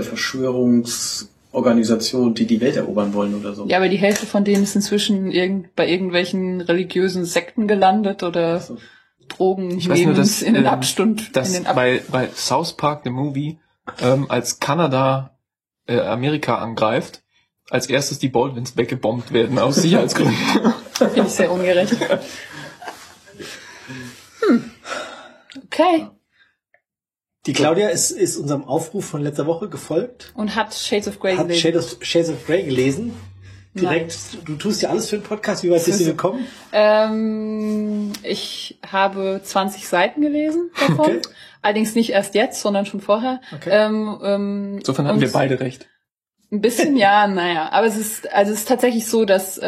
Schauspieler-Verschwörungsorganisation, die Welt erobern wollen oder so. Ja, aber die Hälfte von denen ist inzwischen bei irgendwelchen religiösen Sekten gelandet oder Drogen nehmens in den Abstund. Bei South Park, the Movie, als Kanada Amerika angreift, als erstes die Baldwins weggebombt werden aus Sicherheitsgründen. Finde ich sehr ungerecht. Okay. Die Claudia ist unserem Aufruf von letzter Woche gefolgt. Und hat Shades of Grey gelesen. Hat Shades of Grey gelesen. Direkt, Nein. Du tust ja alles für den Podcast. Wie weit bist du gekommen? Ich habe 20 Seiten gelesen davon. Okay. Allerdings nicht erst jetzt, sondern schon vorher. Okay. Insofern hatten wir beide recht. Ein bisschen, ja, naja. Aber es ist tatsächlich so, dass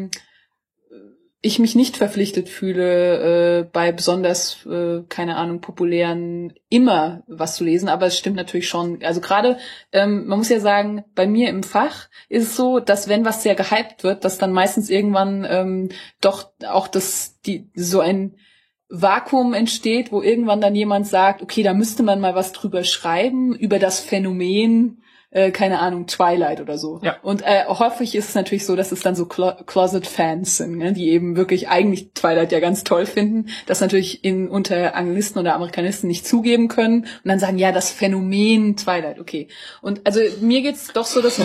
ich mich nicht verpflichtet fühle, bei besonders, keine Ahnung, populären immer was zu lesen, aber es stimmt natürlich schon. Also gerade, man muss ja sagen, bei mir im Fach ist es so, dass wenn was sehr gehypt wird, dass dann meistens irgendwann doch auch so ein Vakuum entsteht, wo irgendwann dann jemand sagt, okay, da müsste man mal was drüber schreiben, über das Phänomen, keine Ahnung, Twilight oder so. Ja. Und häufig ist es natürlich so, dass es dann so Closet-Fans sind, ne, die eben wirklich eigentlich Twilight ja ganz toll finden, das natürlich unter Anglisten oder Amerikanisten nicht zugeben können und dann sagen, ja, das Phänomen Twilight, okay. Und also mir geht's doch so, dass ich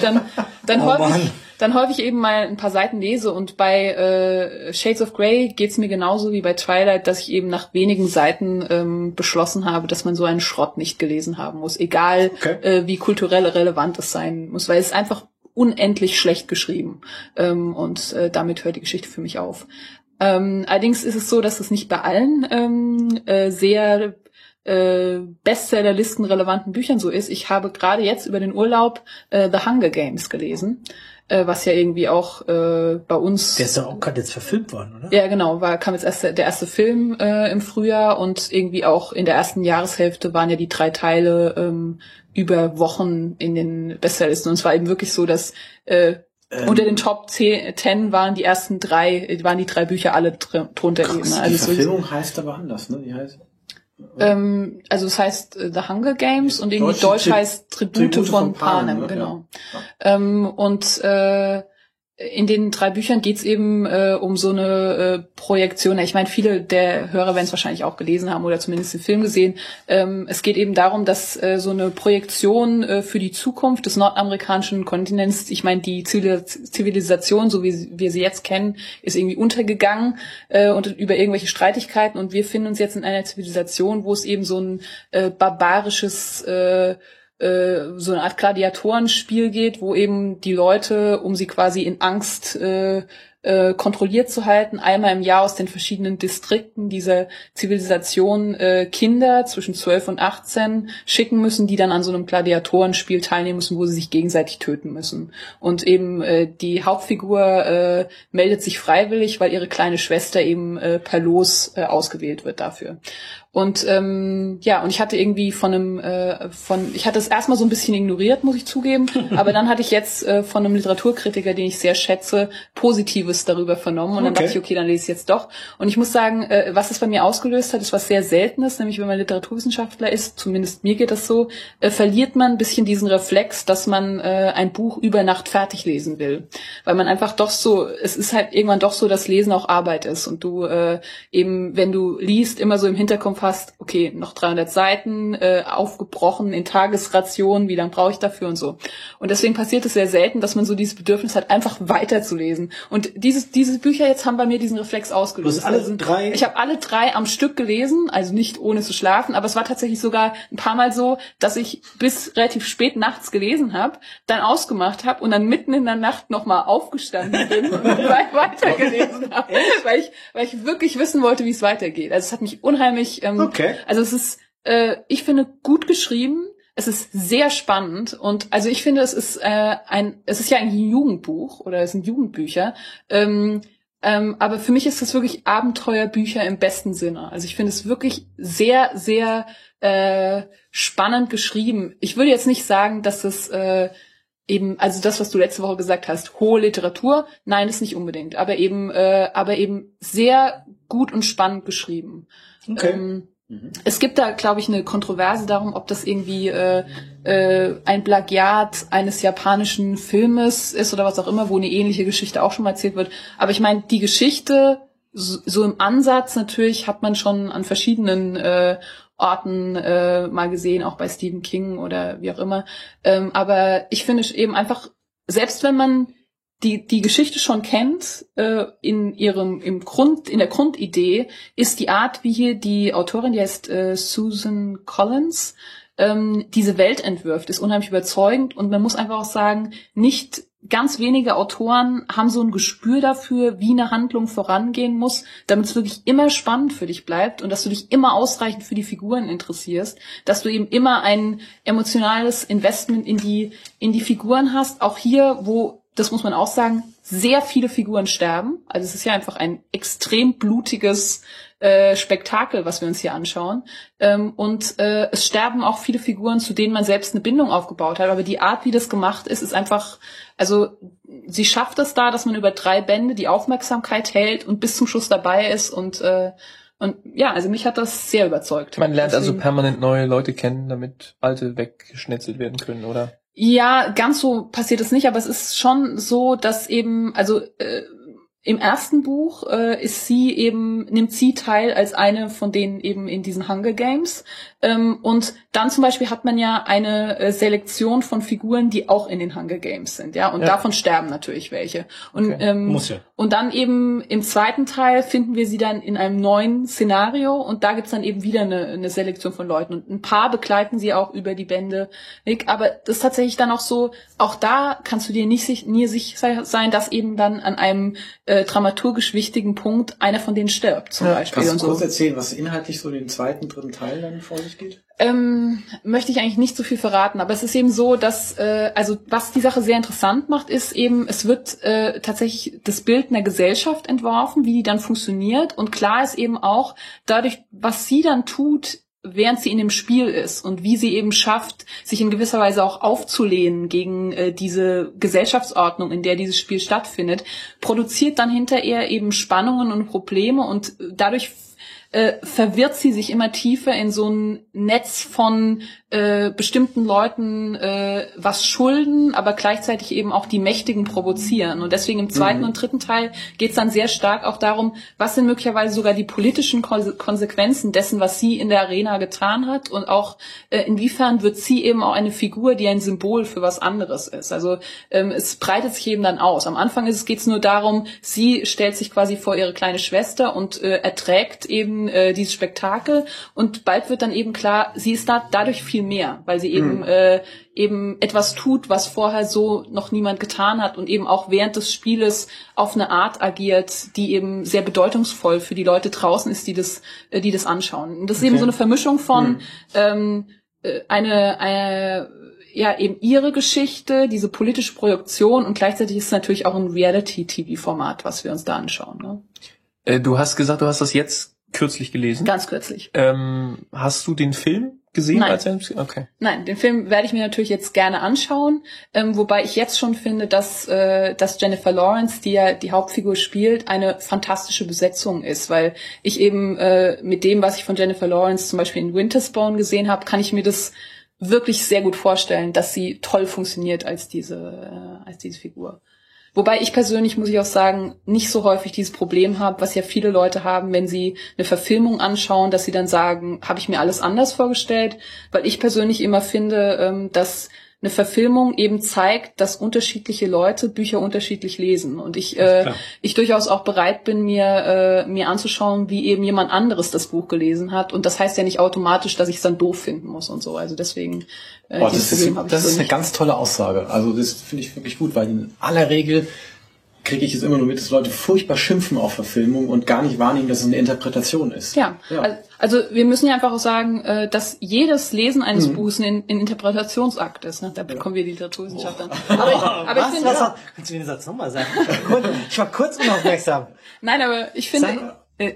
dann häufig eben mal ein paar Seiten lese und bei Shades of Grey geht's mir genauso wie bei Twilight, dass ich eben nach wenigen Seiten beschlossen habe, dass man so einen Schrott nicht gelesen haben muss, egal wie kulturell relevant es sein muss, weil es ist einfach unendlich schlecht geschrieben und damit hört die Geschichte für mich auf. Allerdings ist es so, dass es nicht bei allen sehr Bestsellerlisten relevanten Büchern so ist. Ich habe gerade jetzt über den Urlaub The Hunger Games gelesen, was ja irgendwie auch bei uns... Der ist doch auch gerade jetzt verfilmt worden, oder? Ja, genau, kam jetzt erst der erste Film im Frühjahr und irgendwie auch in der ersten Jahreshälfte waren ja die 3 Teile über Wochen in den Bestsellerlisten. Und es war eben wirklich so, dass unter den Top 10 waren die ersten 3 Bücher alle drunter eben. Die Verfilmung heißt aber anders, ne? Die heißt... Also es heißt The Hunger Games und irgendwie Deutsch heißt Tribute von Panem, genau. Ja. Und in den 3 Büchern geht's eben um so eine Projektion. Ich meine, viele der Hörer werden es wahrscheinlich auch gelesen haben oder zumindest den Film gesehen. Es geht eben darum, dass so eine Projektion für die Zukunft des nordamerikanischen Kontinents, ich meine, die Zivilisation, so wie wir sie jetzt kennen, ist irgendwie untergegangen und über irgendwelche Streitigkeiten. Und wir finden uns jetzt in einer Zivilisation, wo es eben so ein barbarisches so eine Art Gladiatorenspiel geht, wo eben die Leute, um sie quasi in Angst kontrolliert zu halten, einmal im Jahr aus den verschiedenen Distrikten dieser Zivilisation Kinder zwischen 12 und 18 schicken müssen, die dann an so einem Gladiatorenspiel teilnehmen müssen, wo sie sich gegenseitig töten müssen. Und eben die Hauptfigur meldet sich freiwillig, weil ihre kleine Schwester eben per Los ausgewählt wird dafür. Und und ich hatte irgendwie ich hatte es erstmal so ein bisschen ignoriert, muss ich zugeben, aber dann hatte ich jetzt von einem Literaturkritiker, den ich sehr schätze, Positives darüber vernommen und dann dachte ich, okay, dann lese ich es jetzt doch. Und ich muss sagen, was es bei mir ausgelöst hat, ist was sehr Seltenes, nämlich wenn man Literaturwissenschaftler ist, zumindest mir geht das so, verliert man ein bisschen diesen Reflex, dass man ein Buch über Nacht fertig lesen will. Weil man einfach doch so, es ist halt irgendwann doch so, dass Lesen auch Arbeit ist und du eben, wenn du liest, immer so im Hinterkopf hast, okay, noch 300 Seiten, aufgebrochen in Tagesrationen, wie lange brauche ich dafür und so. Und deswegen passiert es sehr selten, dass man so dieses Bedürfnis hat, einfach weiterzulesen. Und diese Bücher jetzt haben bei mir diesen Reflex ausgelöst. Ich habe alle 3 am Stück gelesen, also nicht ohne zu schlafen, aber es war tatsächlich sogar ein paar Mal so, dass ich bis relativ spät nachts gelesen habe, dann ausgemacht habe und dann mitten in der Nacht nochmal aufgestanden bin und weitergelesen habe, weil ich wirklich wissen wollte, wie es weitergeht. Also es hat mich unheimlich, also es ist, ich finde, gut geschrieben. Es ist sehr spannend und also ich finde, es ist ja eigentlich ein Jugendbuch oder es sind Jugendbücher, aber für mich ist das wirklich Abenteuerbücher im besten Sinne. Also ich finde es wirklich sehr, sehr spannend geschrieben. Ich würde jetzt nicht sagen, dass es eben, also das, was du letzte Woche gesagt hast, hohe Literatur, nein, ist nicht unbedingt, aber eben sehr gut und spannend geschrieben. Okay. Es gibt da, glaube ich, eine Kontroverse darum, ob das irgendwie ein Plagiat eines japanischen Filmes ist oder was auch immer, wo eine ähnliche Geschichte auch schon mal erzählt wird. Aber ich meine, die Geschichte, so im Ansatz natürlich, hat man schon an verschiedenen Orten mal gesehen, auch bei Stephen King oder wie auch immer. Aber ich finde eben einfach, selbst wenn man die Geschichte schon kennt, in der Grundidee, ist die Art, wie hier die Autorin, die heißt Susan Collins, diese Welt entwirft, ist unheimlich überzeugend. Und man muss einfach auch sagen, nicht ganz wenige Autoren haben so ein Gespür dafür, wie eine Handlung vorangehen muss, damit es wirklich immer spannend für dich bleibt und dass du dich immer ausreichend für die Figuren interessierst, dass du eben immer ein emotionales Investment in die Figuren hast. Auch hier, wo, das muss man auch sagen, sehr viele Figuren sterben. Also es ist ja einfach ein extrem blutiges Spektakel, was wir uns hier anschauen. Es sterben auch viele Figuren, zu denen man selbst eine Bindung aufgebaut hat. Aber die Art, wie das gemacht ist, ist einfach, also sie schafft es da, dass man über 3 Bände die Aufmerksamkeit hält und bis zum Schluss dabei ist. Und ja, also mich hat das sehr überzeugt. Man lernt also permanent neue Leute kennen, damit alte weggeschnetzelt werden können, oder? Ja, ganz so passiert es nicht, aber es ist schon so, dass eben, also im ersten Buch nimmt sie teil als eine von denen eben in diesen Hunger Games. Und dann zum Beispiel hat man ja eine Selektion von Figuren, die auch in den Hunger Games sind, ja. Und davon sterben natürlich welche. Und, okay. Muss ja. Und dann eben im zweiten Teil finden wir sie dann in einem neuen Szenario und da gibt's dann eben wieder eine Selektion von Leuten. Und ein paar begleiten sie auch über die Bände weg. Aber das ist tatsächlich dann auch so, auch da kannst du dir nie sicher sein, dass eben dann an einem dramaturgisch wichtigen Punkt einer von denen stirbt, zum Beispiel. Kannst du kurz erzählen, was inhaltlich so den zweiten, dritten Teil dann vor sich geht? Möchte ich eigentlich nicht so viel verraten, aber es ist eben so, dass, also was die Sache sehr interessant macht, ist eben, es wird tatsächlich das Bild einer Gesellschaft entworfen, wie die dann funktioniert und klar ist eben auch, dadurch, was sie dann tut, während sie in dem Spiel ist und wie sie eben schafft, sich in gewisser Weise auch aufzulehnen gegen diese Gesellschaftsordnung, in der dieses Spiel stattfindet, produziert dann hinterher eben Spannungen und Probleme und dadurch verwirrt sie sich immer tiefer in so ein Netz von bestimmten Leuten was schulden, aber gleichzeitig eben auch die Mächtigen provozieren. Und deswegen im zweiten und dritten Teil geht es dann sehr stark auch darum, was sind möglicherweise sogar die politischen Konsequenzen dessen, was sie in der Arena getan hat und auch inwiefern wird sie eben auch eine Figur, die ein Symbol für was anderes ist. Also es breitet sich eben dann aus. Am Anfang geht es nur darum, sie stellt sich quasi vor ihre kleine Schwester und erträgt eben dieses Spektakel und bald wird dann eben klar, sie ist dadurch viel mehr, weil sie eben etwas tut, was vorher so noch niemand getan hat und eben auch während des Spieles auf eine Art agiert, die eben sehr bedeutungsvoll für die Leute draußen ist, die das anschauen. Und das ist eben so eine Vermischung von ja, eben ihre Geschichte, diese politische Projektion und gleichzeitig ist es natürlich auch ein Reality-TV-Format, was wir uns da anschauen. Ne? Du hast gesagt, du hast das jetzt kürzlich gelesen. Ganz kürzlich. Hast du den Film gesehen? Nein. Okay. Nein, den Film werde ich mir natürlich jetzt gerne anschauen, wobei ich jetzt schon finde, dass Jennifer Lawrence, die ja die Hauptfigur spielt, eine fantastische Besetzung ist, weil ich eben mit dem, was ich von Jennifer Lawrence zum Beispiel in Winterspawn gesehen habe, kann ich mir das wirklich sehr gut vorstellen, dass sie toll funktioniert als diese Figur. Wobei ich persönlich, muss ich auch sagen, nicht so häufig dieses Problem habe, was ja viele Leute haben, wenn sie eine Verfilmung anschauen, dass sie dann sagen, habe ich mir alles anders vorgestellt, weil ich persönlich immer finde, dass eine Verfilmung eben zeigt, dass unterschiedliche Leute Bücher unterschiedlich lesen und ich durchaus auch bereit bin, mir anzuschauen, wie eben jemand anderes das Buch gelesen hat und das heißt ja nicht automatisch, dass ich es dann doof finden muss und so, also deswegen das ist eine ganz tolle Aussage, also das finde ich wirklich gut, weil in aller Regel kriege ich es immer nur mit, dass Leute furchtbar schimpfen auf Verfilmung und gar nicht wahrnehmen, dass es eine Interpretation ist. Ja. Also wir müssen ja einfach auch sagen, dass jedes Lesen eines Buches ein Interpretationsakt ist. Ne? Da bekommen wir die Literaturwissenschaftler. Aber ich finde, kannst du mir den Satz nochmal sagen? Ich war kurz unaufmerksam. Nein, aber ich finde,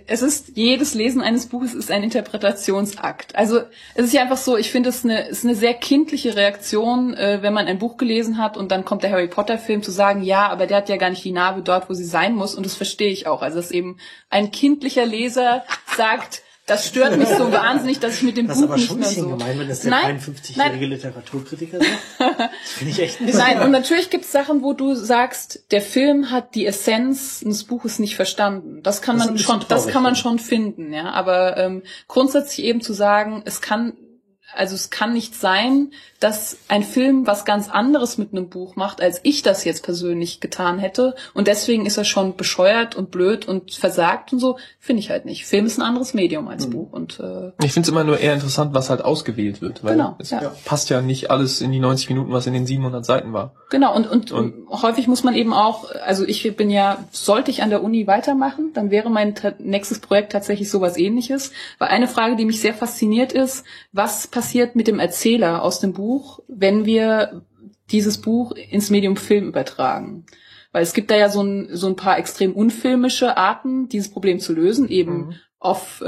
jedes Lesen eines Buches ist ein Interpretationsakt. Also es ist ja einfach so, ich finde es ist eine sehr kindliche Reaktion, wenn man ein Buch gelesen hat und dann kommt der Harry Potter Film zu sagen, ja, aber der hat ja gar nicht die Narbe dort, wo sie sein muss und das verstehe ich auch. Also dass eben ein kindlicher Leser sagt, das stört mich so wahnsinnig, dass ich mit dem Buch nicht mehr so... Das ist aber schon ein bisschen gemein, wenn das der 53-jährige Literaturkritiker sagt. Das finde ich echt ein bisschen... Nein, und natürlich gibt es Sachen, wo du sagst, der Film hat die Essenz des Buches nicht verstanden. Das kann man schon finden, ja. Aber grundsätzlich eben zu sagen, also es kann nicht sein, dass ein Film was ganz anderes mit einem Buch macht, als ich das jetzt persönlich getan hätte. Und deswegen ist er schon bescheuert und blöd und versagt und so. Finde ich halt nicht. Film ist ein anderes Medium als Buch. Und ich finde es immer nur eher interessant, was halt ausgewählt wird. Weil genau, es passt ja nicht alles in die 90 Minuten, was in den 700 Seiten war. Genau, und häufig muss man eben auch, also ich bin ja, sollte ich an der Uni weitermachen, dann wäre mein nächstes Projekt tatsächlich sowas Ähnliches. Weil eine Frage, die mich sehr fasziniert ist, was passiert mit dem Erzähler aus dem Buch, wenn wir dieses Buch ins Medium Film übertragen. Weil es gibt da ja so ein paar extrem unfilmische Arten, dieses Problem zu lösen, eben auf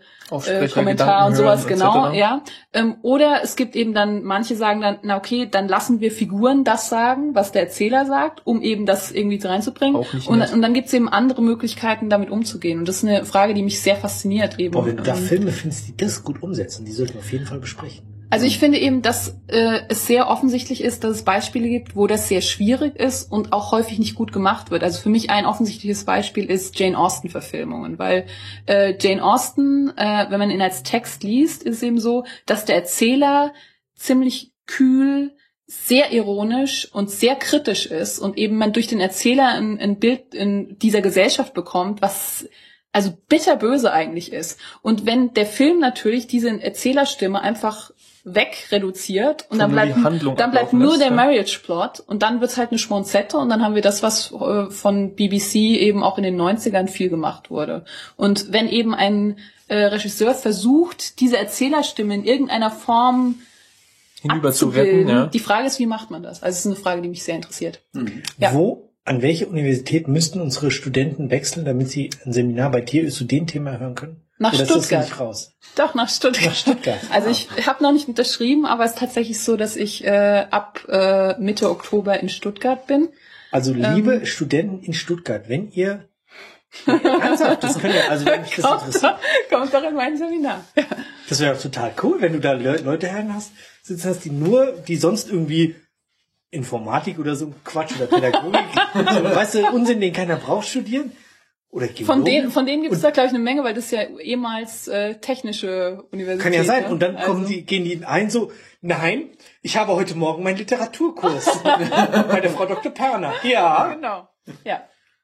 Kommentar und sowas, genau, ja. Oder es gibt eben dann, manche sagen dann, na okay, dann lassen wir Figuren das sagen, was der Erzähler sagt, um eben das irgendwie reinzubringen. Und dann gibt es eben andere Möglichkeiten, damit umzugehen. Und das ist eine Frage, die mich sehr fasziniert eben. Boah, wenn du da Filme findest, die das gut umsetzen, die sollten wir auf jeden Fall besprechen. Also ich finde eben, dass es sehr offensichtlich ist, dass es Beispiele gibt, wo das sehr schwierig ist und auch häufig nicht gut gemacht wird. Also für mich ein offensichtliches Beispiel ist Jane Austen-Verfilmungen, weil Jane Austen, wenn man ihn als Text liest, ist eben so, dass der Erzähler ziemlich kühl, sehr ironisch und sehr kritisch ist und eben man durch den Erzähler ein Bild in dieser Gesellschaft bekommt, was also bitterböse eigentlich ist. Und wenn der Film natürlich diese Erzählerstimme einfach wegreduziert und dann bleibt nur der Marriage Plot und dann wird's halt eine Schmonzette und dann haben wir das, was von BBC eben auch in den 90ern viel gemacht wurde. Und wenn eben ein Regisseur versucht, diese Erzählerstimme in irgendeiner Form hinüber zu retten, ja. Die Frage ist, wie macht man das? Also es ist eine Frage, die mich sehr interessiert. Ja. An welche Universität müssten unsere Studenten wechseln, damit sie ein Seminar bei dir zu dem Thema hören können? Nach Oder Stuttgart. Ist das nicht raus? Doch, nach Stuttgart. Nach Stuttgart. Also ich habe noch nicht unterschrieben, aber es ist tatsächlich so, dass ich ab Mitte Oktober in Stuttgart bin. Also liebe Studenten in Stuttgart, wenn ihr ernsthaft, das könnt ihr, also wenn mich das interessiert. Kommt doch in mein Seminar. Ja. Das wäre total cool, wenn du da Leute sitzen hast, die sonst irgendwie Informatik oder so Quatsch oder Pädagogik, weißt du, Unsinn, den keiner braucht, studieren. Oder Geologen. Von denen gibt es da, glaube ich, eine Menge, weil das ja ehemals technische Universität. Kann ja sein. Und dann gehen die ein so, nein, ich habe heute Morgen meinen Literaturkurs bei der Frau Dr. Perner. Ja. Genau. Ja.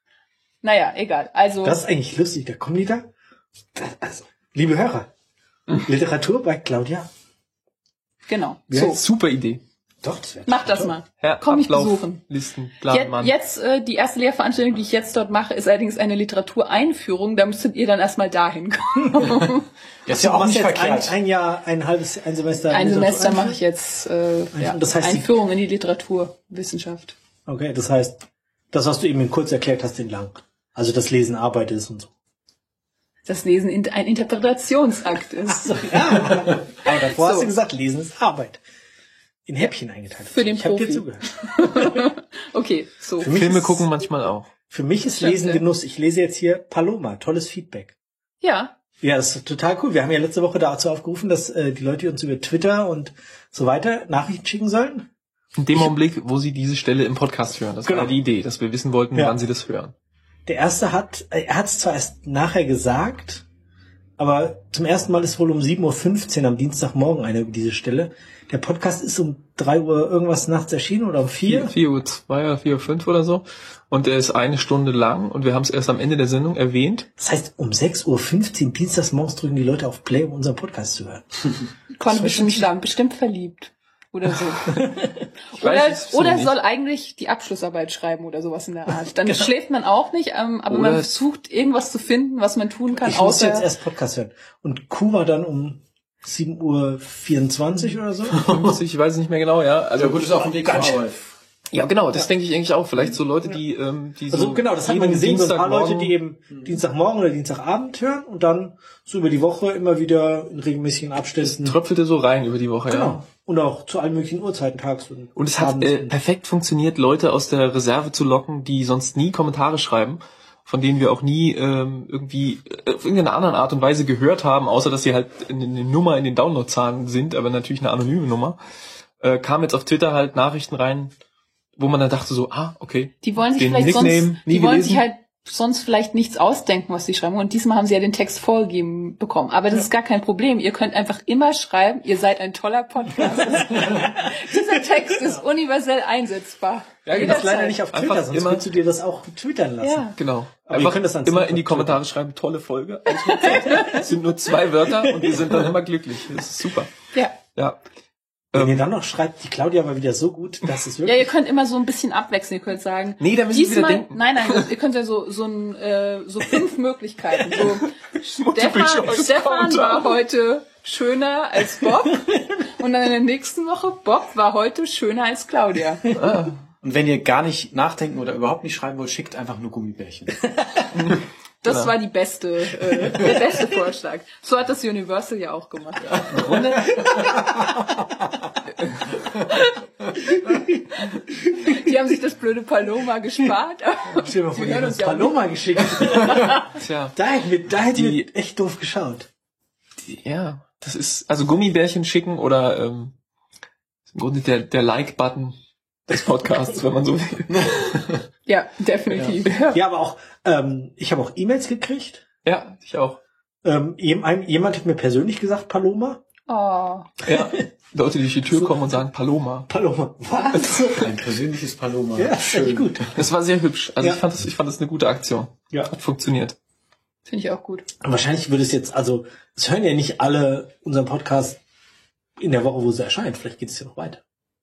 Naja, egal. Also. Das ist eigentlich lustig. Da kommen die da. Also, liebe Hörer, Literatur bei Claudia. Genau. So. Super Idee. Doch, das wäre Mach das toll. mal. Komm mich besuchen. Listen, jetzt die erste Lehrveranstaltung, die ich jetzt dort mache, ist allerdings eine Literatureinführung. Da müsstet ihr dann erstmal dahin kommen. Das ist ja auch nicht verkehrt. Ein Semester. Ein Semester mache ich jetzt das heißt Einführung in die Literaturwissenschaft. Okay, das heißt, das, was du eben kurz erklärt hast, in lang. Also das Lesen Arbeit ist und so. Das Lesen ein Interpretationsakt ist. Ach so, ja. Aber davor hast du gesagt, Lesen ist Arbeit. In Häppchen eingeteilt. Für den Profi. Ich habe dir zugehört. Okay, so. Filme gucken manchmal auch. Für mich ist Lesen Genuss. Ich lese jetzt hier Paloma. Tolles Feedback. Ja. Ja, das ist total cool. Wir haben ja letzte Woche dazu aufgerufen, dass die Leute uns über Twitter und so weiter Nachrichten schicken sollen. In dem Augenblick, wo sie diese Stelle im Podcast hören. Das war die Idee, dass wir wissen wollten, wann sie das hören. Der erste er hat es zwar erst nachher gesagt, aber zum ersten Mal ist wohl um 7:15 Uhr am Dienstagmorgen eine über diese Stelle. Der Podcast ist um 3 Uhr irgendwas nachts erschienen oder um 4? 4:02 oder 4:05 oder so. Und er ist 1 Stunde lang und wir haben es erst am Ende der Sendung erwähnt. Das heißt, um 6:15 Uhr dienstagsmorgens drücken die Leute auf Play, um unseren Podcast zu hören. Konnte bestimmt schlagen, bestimmt verliebt. Oder so. Oder soll eigentlich die Abschlussarbeit schreiben oder sowas in der Art. Dann schläft man auch nicht, aber man versucht irgendwas zu finden, was man tun kann. Ich muss jetzt erst Podcast hören. Und Q war dann um 7:24 Uhr oder so? Ich weiß es nicht mehr genau, ja. Also gut, ist auf dem Weg zur Arbeit. Ja, genau, das denke ich eigentlich auch. Vielleicht so Leute, die so... Also genau, das hat man gesehen, so ein paar Leute, die eben Dienstagmorgen oder Dienstagabend hören und dann so über die Woche immer wieder in regelmäßigen Abständen. Tröpfelte so rein über die Woche, genau. Ja. Und auch zu allen möglichen Uhrzeiten, tags und es hat perfekt funktioniert, Leute aus der Reserve zu locken, die sonst nie Kommentare schreiben, von denen wir auch nie irgendwie auf irgendeine andere Art und Weise gehört haben, außer dass sie halt eine Nummer in den Downloadzahlen sind, aber natürlich eine anonyme Nummer. Kam jetzt auf Twitter halt Nachrichten rein, wo man dann dachte so, okay. Die wollen sich vielleicht sonst, die wollen sich halt sonst vielleicht nichts ausdenken, was sie schreiben. Und diesmal haben sie ja den Text vorgegeben bekommen. Aber das ist gar kein Problem. Ihr könnt einfach immer schreiben, ihr seid ein toller Podcast. Dieser Text ist universell einsetzbar. Ja, das ist leider nicht auf Twitter, einfach sonst könntest du dir das auch twittern lassen. Ja. Genau. Aber Einfach ihr könnt das dann immer in die Kommentare schreiben, tolle Folge. Es sind nur 2 Wörter und wir sind dann immer glücklich. Das ist super. Ja. Ja. Wenn ihr dann noch schreibt, die Claudia war wieder so gut, dass es Ja, wirklich... ihr könnt immer so ein bisschen abwechseln. Ihr könnt sagen, Nee, da müssen wir wieder denken. Nein, ihr könnt ja so 5 Möglichkeiten. So Stefan war heute schöner als Bob und dann in der nächsten Woche Bob war heute schöner als Claudia. Und wenn ihr gar nicht nachdenken oder überhaupt nicht schreiben wollt, schickt einfach nur Gummibärchen. Das war der beste Vorschlag. So hat das Universal ja auch gemacht. Die haben sich das blöde Paloma gespart. Stell dir mal vor, die haben uns Paloma geschickt. Tja. Da hätten wir echt doof geschaut. Ja, das ist, also Gummibärchen schicken oder im Grunde der Like-Button des Podcasts, wenn man so will. Ja, definitiv. Ja, aber auch, ich habe auch E-Mails gekriegt. Ja, ich auch. Jemand hat mir persönlich gesagt, Paloma. Oh. Ja, Leute, die durch die Tür kommen und sagen Paloma. Paloma, was? Ein persönliches Paloma. Ja, schön. Gut. Das war sehr hübsch. Also Ja. ich fand das eine gute Aktion. Ja. Hat funktioniert. Finde ich auch gut. Und wahrscheinlich würde es jetzt, also, es hören ja nicht alle unseren Podcast in der Woche, wo es erscheint. Vielleicht geht es ja noch weiter.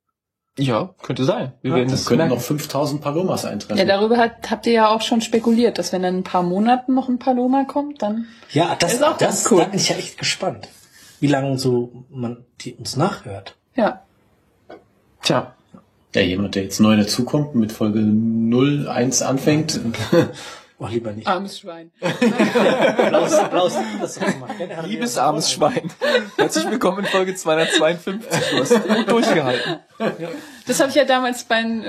Ja, könnte sein. Wir werden Es das können merken. noch 5000 Palomas eintreffen. Ja, darüber habt ihr ja auch schon spekuliert, dass wenn in ein paar Monaten noch ein Paloma kommt, dann... Ja, Ist auch ganz da bin ich ja echt gespannt, wie lange so man die uns nachhört. Ja. Tja. Ja, jemand, der jetzt neu dazukommt, mit Folge 01 anfängt. Oh, lieber nicht. Armes Schwein. Applaus, das auch mal. Liebes armes Schwein. Herzlich willkommen in Folge 252. Du hast gut durchgehalten. Das habe ich ja damals beim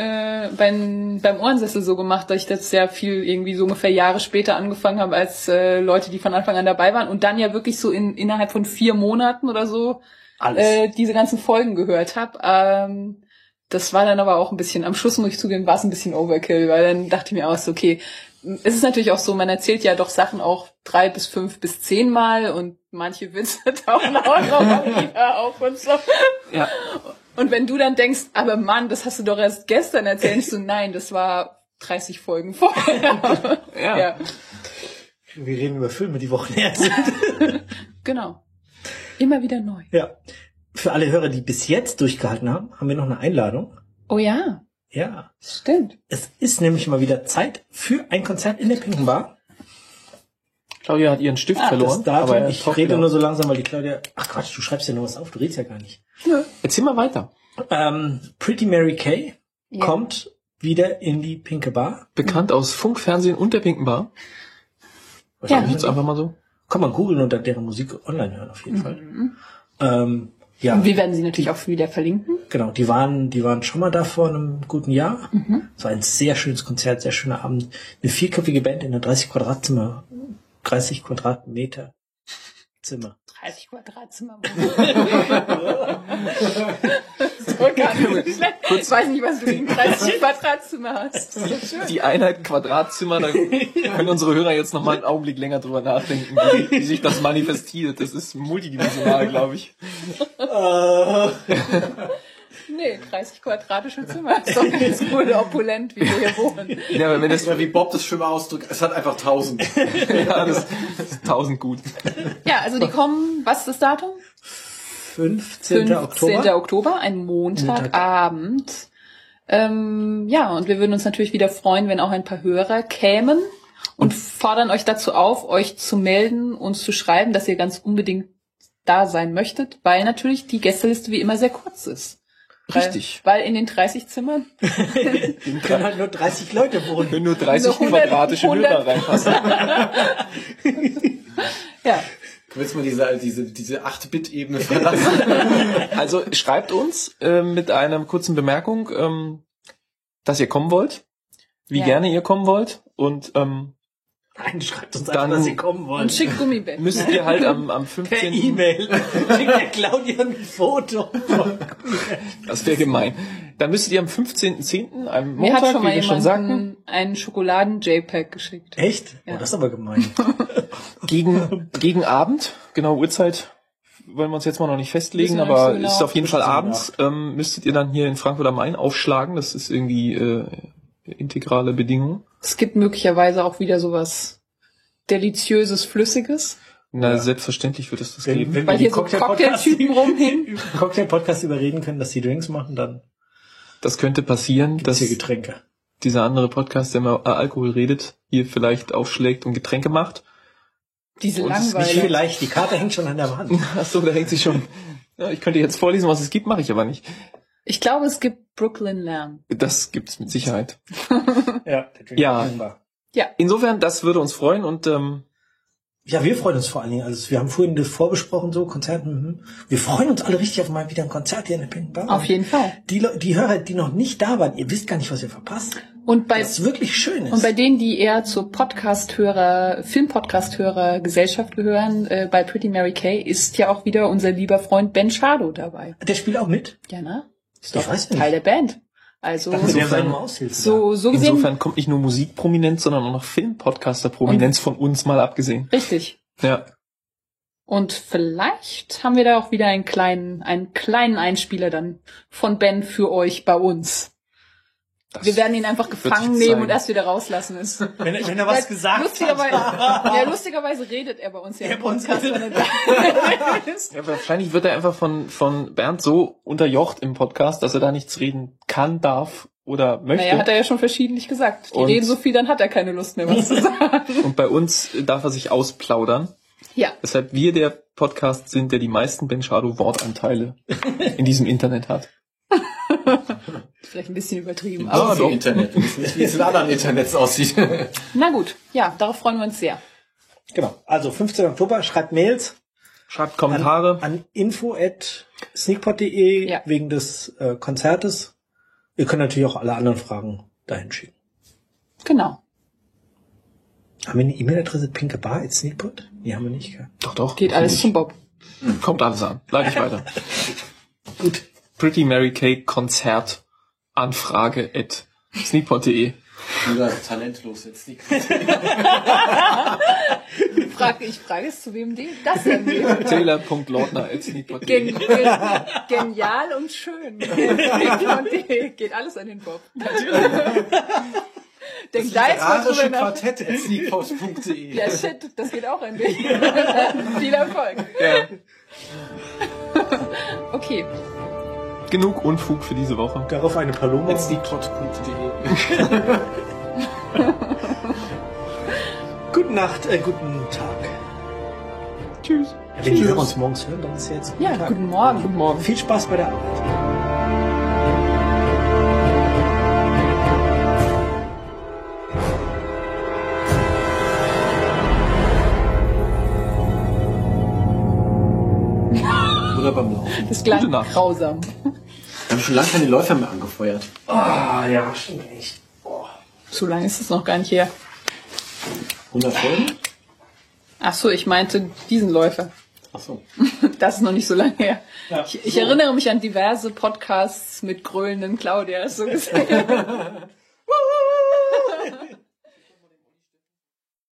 Ohrensessel so gemacht, dass ich das sehr viel irgendwie so ungefähr Jahre später angefangen habe als Leute, die von Anfang an dabei waren und dann ja wirklich so innerhalb von 4 Monaten oder so diese ganzen Folgen gehört habe. Das war dann aber auch ein bisschen, am Schluss muss ich zugeben, war es ein bisschen Overkill, weil dann dachte ich mir auch so, okay, es ist natürlich auch so, man erzählt ja doch Sachen auch 3 bis 5 bis 10 Mal und manche Witze tauchen auch noch mal wieder auf und so. Ja. Und wenn du dann denkst, aber Mann, das hast du doch erst gestern erzählt, ich so, nein, das war 30 Folgen vorher. Ja. Wir reden über Filme, die Wochen her sind. Genau. Immer wieder neu. Ja. Für alle Hörer, die bis jetzt durchgehalten haben, haben wir noch eine Einladung. Oh ja. Ja. Stimmt. Es ist nämlich mal wieder Zeit für ein Konzert in der Pinken Bar. Claudia hat ihren Stift verloren. Das Datum, aber ich rede nur so langsam, weil die Claudia... Ach Quatsch, du schreibst ja nur was auf, du redest ja gar nicht. Ja. Erzähl mal weiter. Pretty Mary Kay Ja. kommt wieder in die Pinke Bar. Bekannt aus Funk, Fernsehen und der Pinken Bar. Ja. Jetzt einfach mal so. Kann man googeln und dann deren Musik online hören, auf jeden Fall. Ja, Und wir werden sie natürlich auch wieder verlinken. genau, die waren schon mal da vor einem guten Jahr. Es war ein sehr schönes Konzert, sehr schöner Abend. Eine 4-köpfige Band in einem 30 Quadratmeter Zimmer. 30 Quadratzimmer. So gar nicht schlecht. Ich weiß nicht, was du gegen 30 Quadratzimmer hast. Die Einheit Quadratzimmer, da können unsere Hörer jetzt noch mal einen Augenblick länger drüber nachdenken, wie sich das manifestiert. Das ist multidimensional, glaube ich. Nee, 30 quadratische Zimmer. Ist doch ganz cool, opulent, wie wir hier wohnen. Ja, aber wenn das, Oder wie Bob das schön ausdrückt, es hat einfach 1000. ja, das ist 1000 gut. Ja, also die kommen, was ist das Datum? 15. Oktober. Oktober, ein Montagabend. Ja, und wir würden uns natürlich wieder freuen, wenn auch ein paar Hörer kämen und fordern euch dazu auf, euch zu melden, uns zu schreiben, dass ihr ganz unbedingt da sein möchtet, weil natürlich die Gästeliste wie immer sehr kurz ist. Richtig. Weil in den 30 Zimmern Können halt nur 30 Leute wohnen. Wenn nur 30 Nur 100 quadratische Hörer reinpassen. ja, Willst du mal diese 8-Bit-Ebene verlassen? Also schreibt uns mit einer kurzen Bemerkung, dass ihr kommen wollt, wie Ja. gerne ihr kommen wollt und Nein, schreibt uns Dann- einfach, dass sie kommen wollen. und schickt Gummibärchen. müsst ihr halt am Per 15. E-Mail. Schickt der Claudia ein Foto. Das wäre gemein. Dann müsstet ihr am 15.10., einem Mir hat Montag, schon wie mal wir schon sagten, jemand einen Schokoladen-JPEG geschickt. Echt? Ja. Oh, das ist aber gemein. Gegen Abend, genau Uhrzeit, wollen wir uns jetzt mal noch nicht festlegen, Wissen wir aber nicht so ist genau. auf jeden Fall abends, müsstet ihr dann hier in Frankfurt am Main aufschlagen, das ist irgendwie integrale Bedingung. Es gibt möglicherweise auch wieder sowas deliziöses, Flüssiges. Na, selbstverständlich wird es das geben. Wenn Weil wir hier so Cocktailtypen rumhängen. Cocktail-Podcast überreden können, dass die Drinks machen, dann Das könnte passieren, gibt's dass hier Getränke. dieser andere Podcast, der immer Alkohol redet, hier vielleicht aufschlägt und Getränke macht. Diese Und es ist Nicht Langweile. vielleicht, die Karte hängt schon an der Wand. Achso, da hängt sie schon. Ja, ich könnte jetzt vorlesen, was es gibt, mache ich aber nicht. Ich glaube, es gibt Brooklyn Lamb. Das gibt's mit Sicherheit. Ja, der Drink Ja. war. Insofern, das würde uns freuen und Ja, wir freuen uns vor allen Dingen. Also wir haben vorhin das vorbesprochen, so Konzert. Wir freuen uns alle richtig auf mal wieder ein Konzert hier in der Pink Bar. Auf jeden Fall. Die Hörer, die noch nicht da waren, ihr wisst gar nicht, was ihr verpasst. Und bei Was wirklich schön ist. Und bei denen, die eher zur Film-Podcast-Hörer-Gesellschaft gehören, bei Pretty Mary Kay ist ja auch wieder unser lieber Freund Ben Shardo dabei. Der spielt auch mit. Ja, ne? Ist Ich doch weiß nicht. Teil der Band. Also, Dachte, der sei nur Aushilfe. so gesehen, insofern kommt nicht nur Musikprominenz, sondern auch noch Filmpodcaster-Prominenz von uns mal abgesehen. richtig. Ja. Und vielleicht haben wir da auch wieder einen kleinen Einspieler dann von Ben für euch bei uns. Wir werden ihn einfach gefangen sich nehmen zeigen. und erst wieder rauslassen. Wenn er was gesagt hat. Lustigerweise redet er bei uns ja Ja, im bei uns Podcast. redet wenn er da ist. Ja, wahrscheinlich wird er einfach von Bernd so unterjocht im Podcast, dass er da nichts reden kann, darf oder möchte. Naja, hat er ja schon verschiedentlich gesagt. Die Und- reden so viel, dann hat er keine Lust mehr, was zu sagen. Und bei uns darf er sich ausplaudern. Ja, Weshalb wir der Podcast sind, der die meisten Ben Shardo Wortanteile in diesem Internet hat. vielleicht ein bisschen übertrieben. Ja, Aber doch. Internet. Wir wissen nicht, wie es in anderen Internets aussieht. na gut, ja, darauf freuen wir uns sehr. Genau. Also 15. Oktober, schreibt Mails Schreibt Kommentare. an info@sneakpot.de Ja. wegen des Konzertes. Ihr könnt natürlich auch alle anderen Fragen dahin schicken. Genau. Haben wir eine E-Mail-Adresse pinkebar@sneakpot? Nee, haben wir nicht. Gell? Doch. Geht alles zum Bob. Kommt alles an. Leite ich weiter. Gut. Pretty Mary Kay Konzert Anfrage @sneakpot.de. Oder talentlos jetzt nicht. Ich frage es, zu wem das denn geht. Taylor.lordner@sneakpot.de. Genial und schön. Geht alles an den Bob. Denk da jetzt mal drüber nach. Quartett@sneakpost.de. Ja, shit, das geht auch an dich. Viel Erfolg. Ja. Okay. Genug Unfug für diese Woche. Darauf eine Paloma. Sneakpot.de. Gute Nacht, guten Tag. Tschüss. Ja, wenn die Hörer uns morgens hören, dann ist ja jetzt Ja, Tag. guten Morgen. Guten Morgen. Viel Spaß bei der Arbeit. Oder beim Laufen. Das klang Gute Nacht. grausam. Wir haben schon lange keine Läufer mehr angefeuert. Ah, ja, stimmt nicht. So lange ist es noch gar nicht her. 100 Folgen? Ach so, ich meinte diesen Läufer. Ach so. Das ist noch nicht so lange her. Ja, Ich erinnere mich an diverse Podcasts mit grölenden Claudias, so gesehen.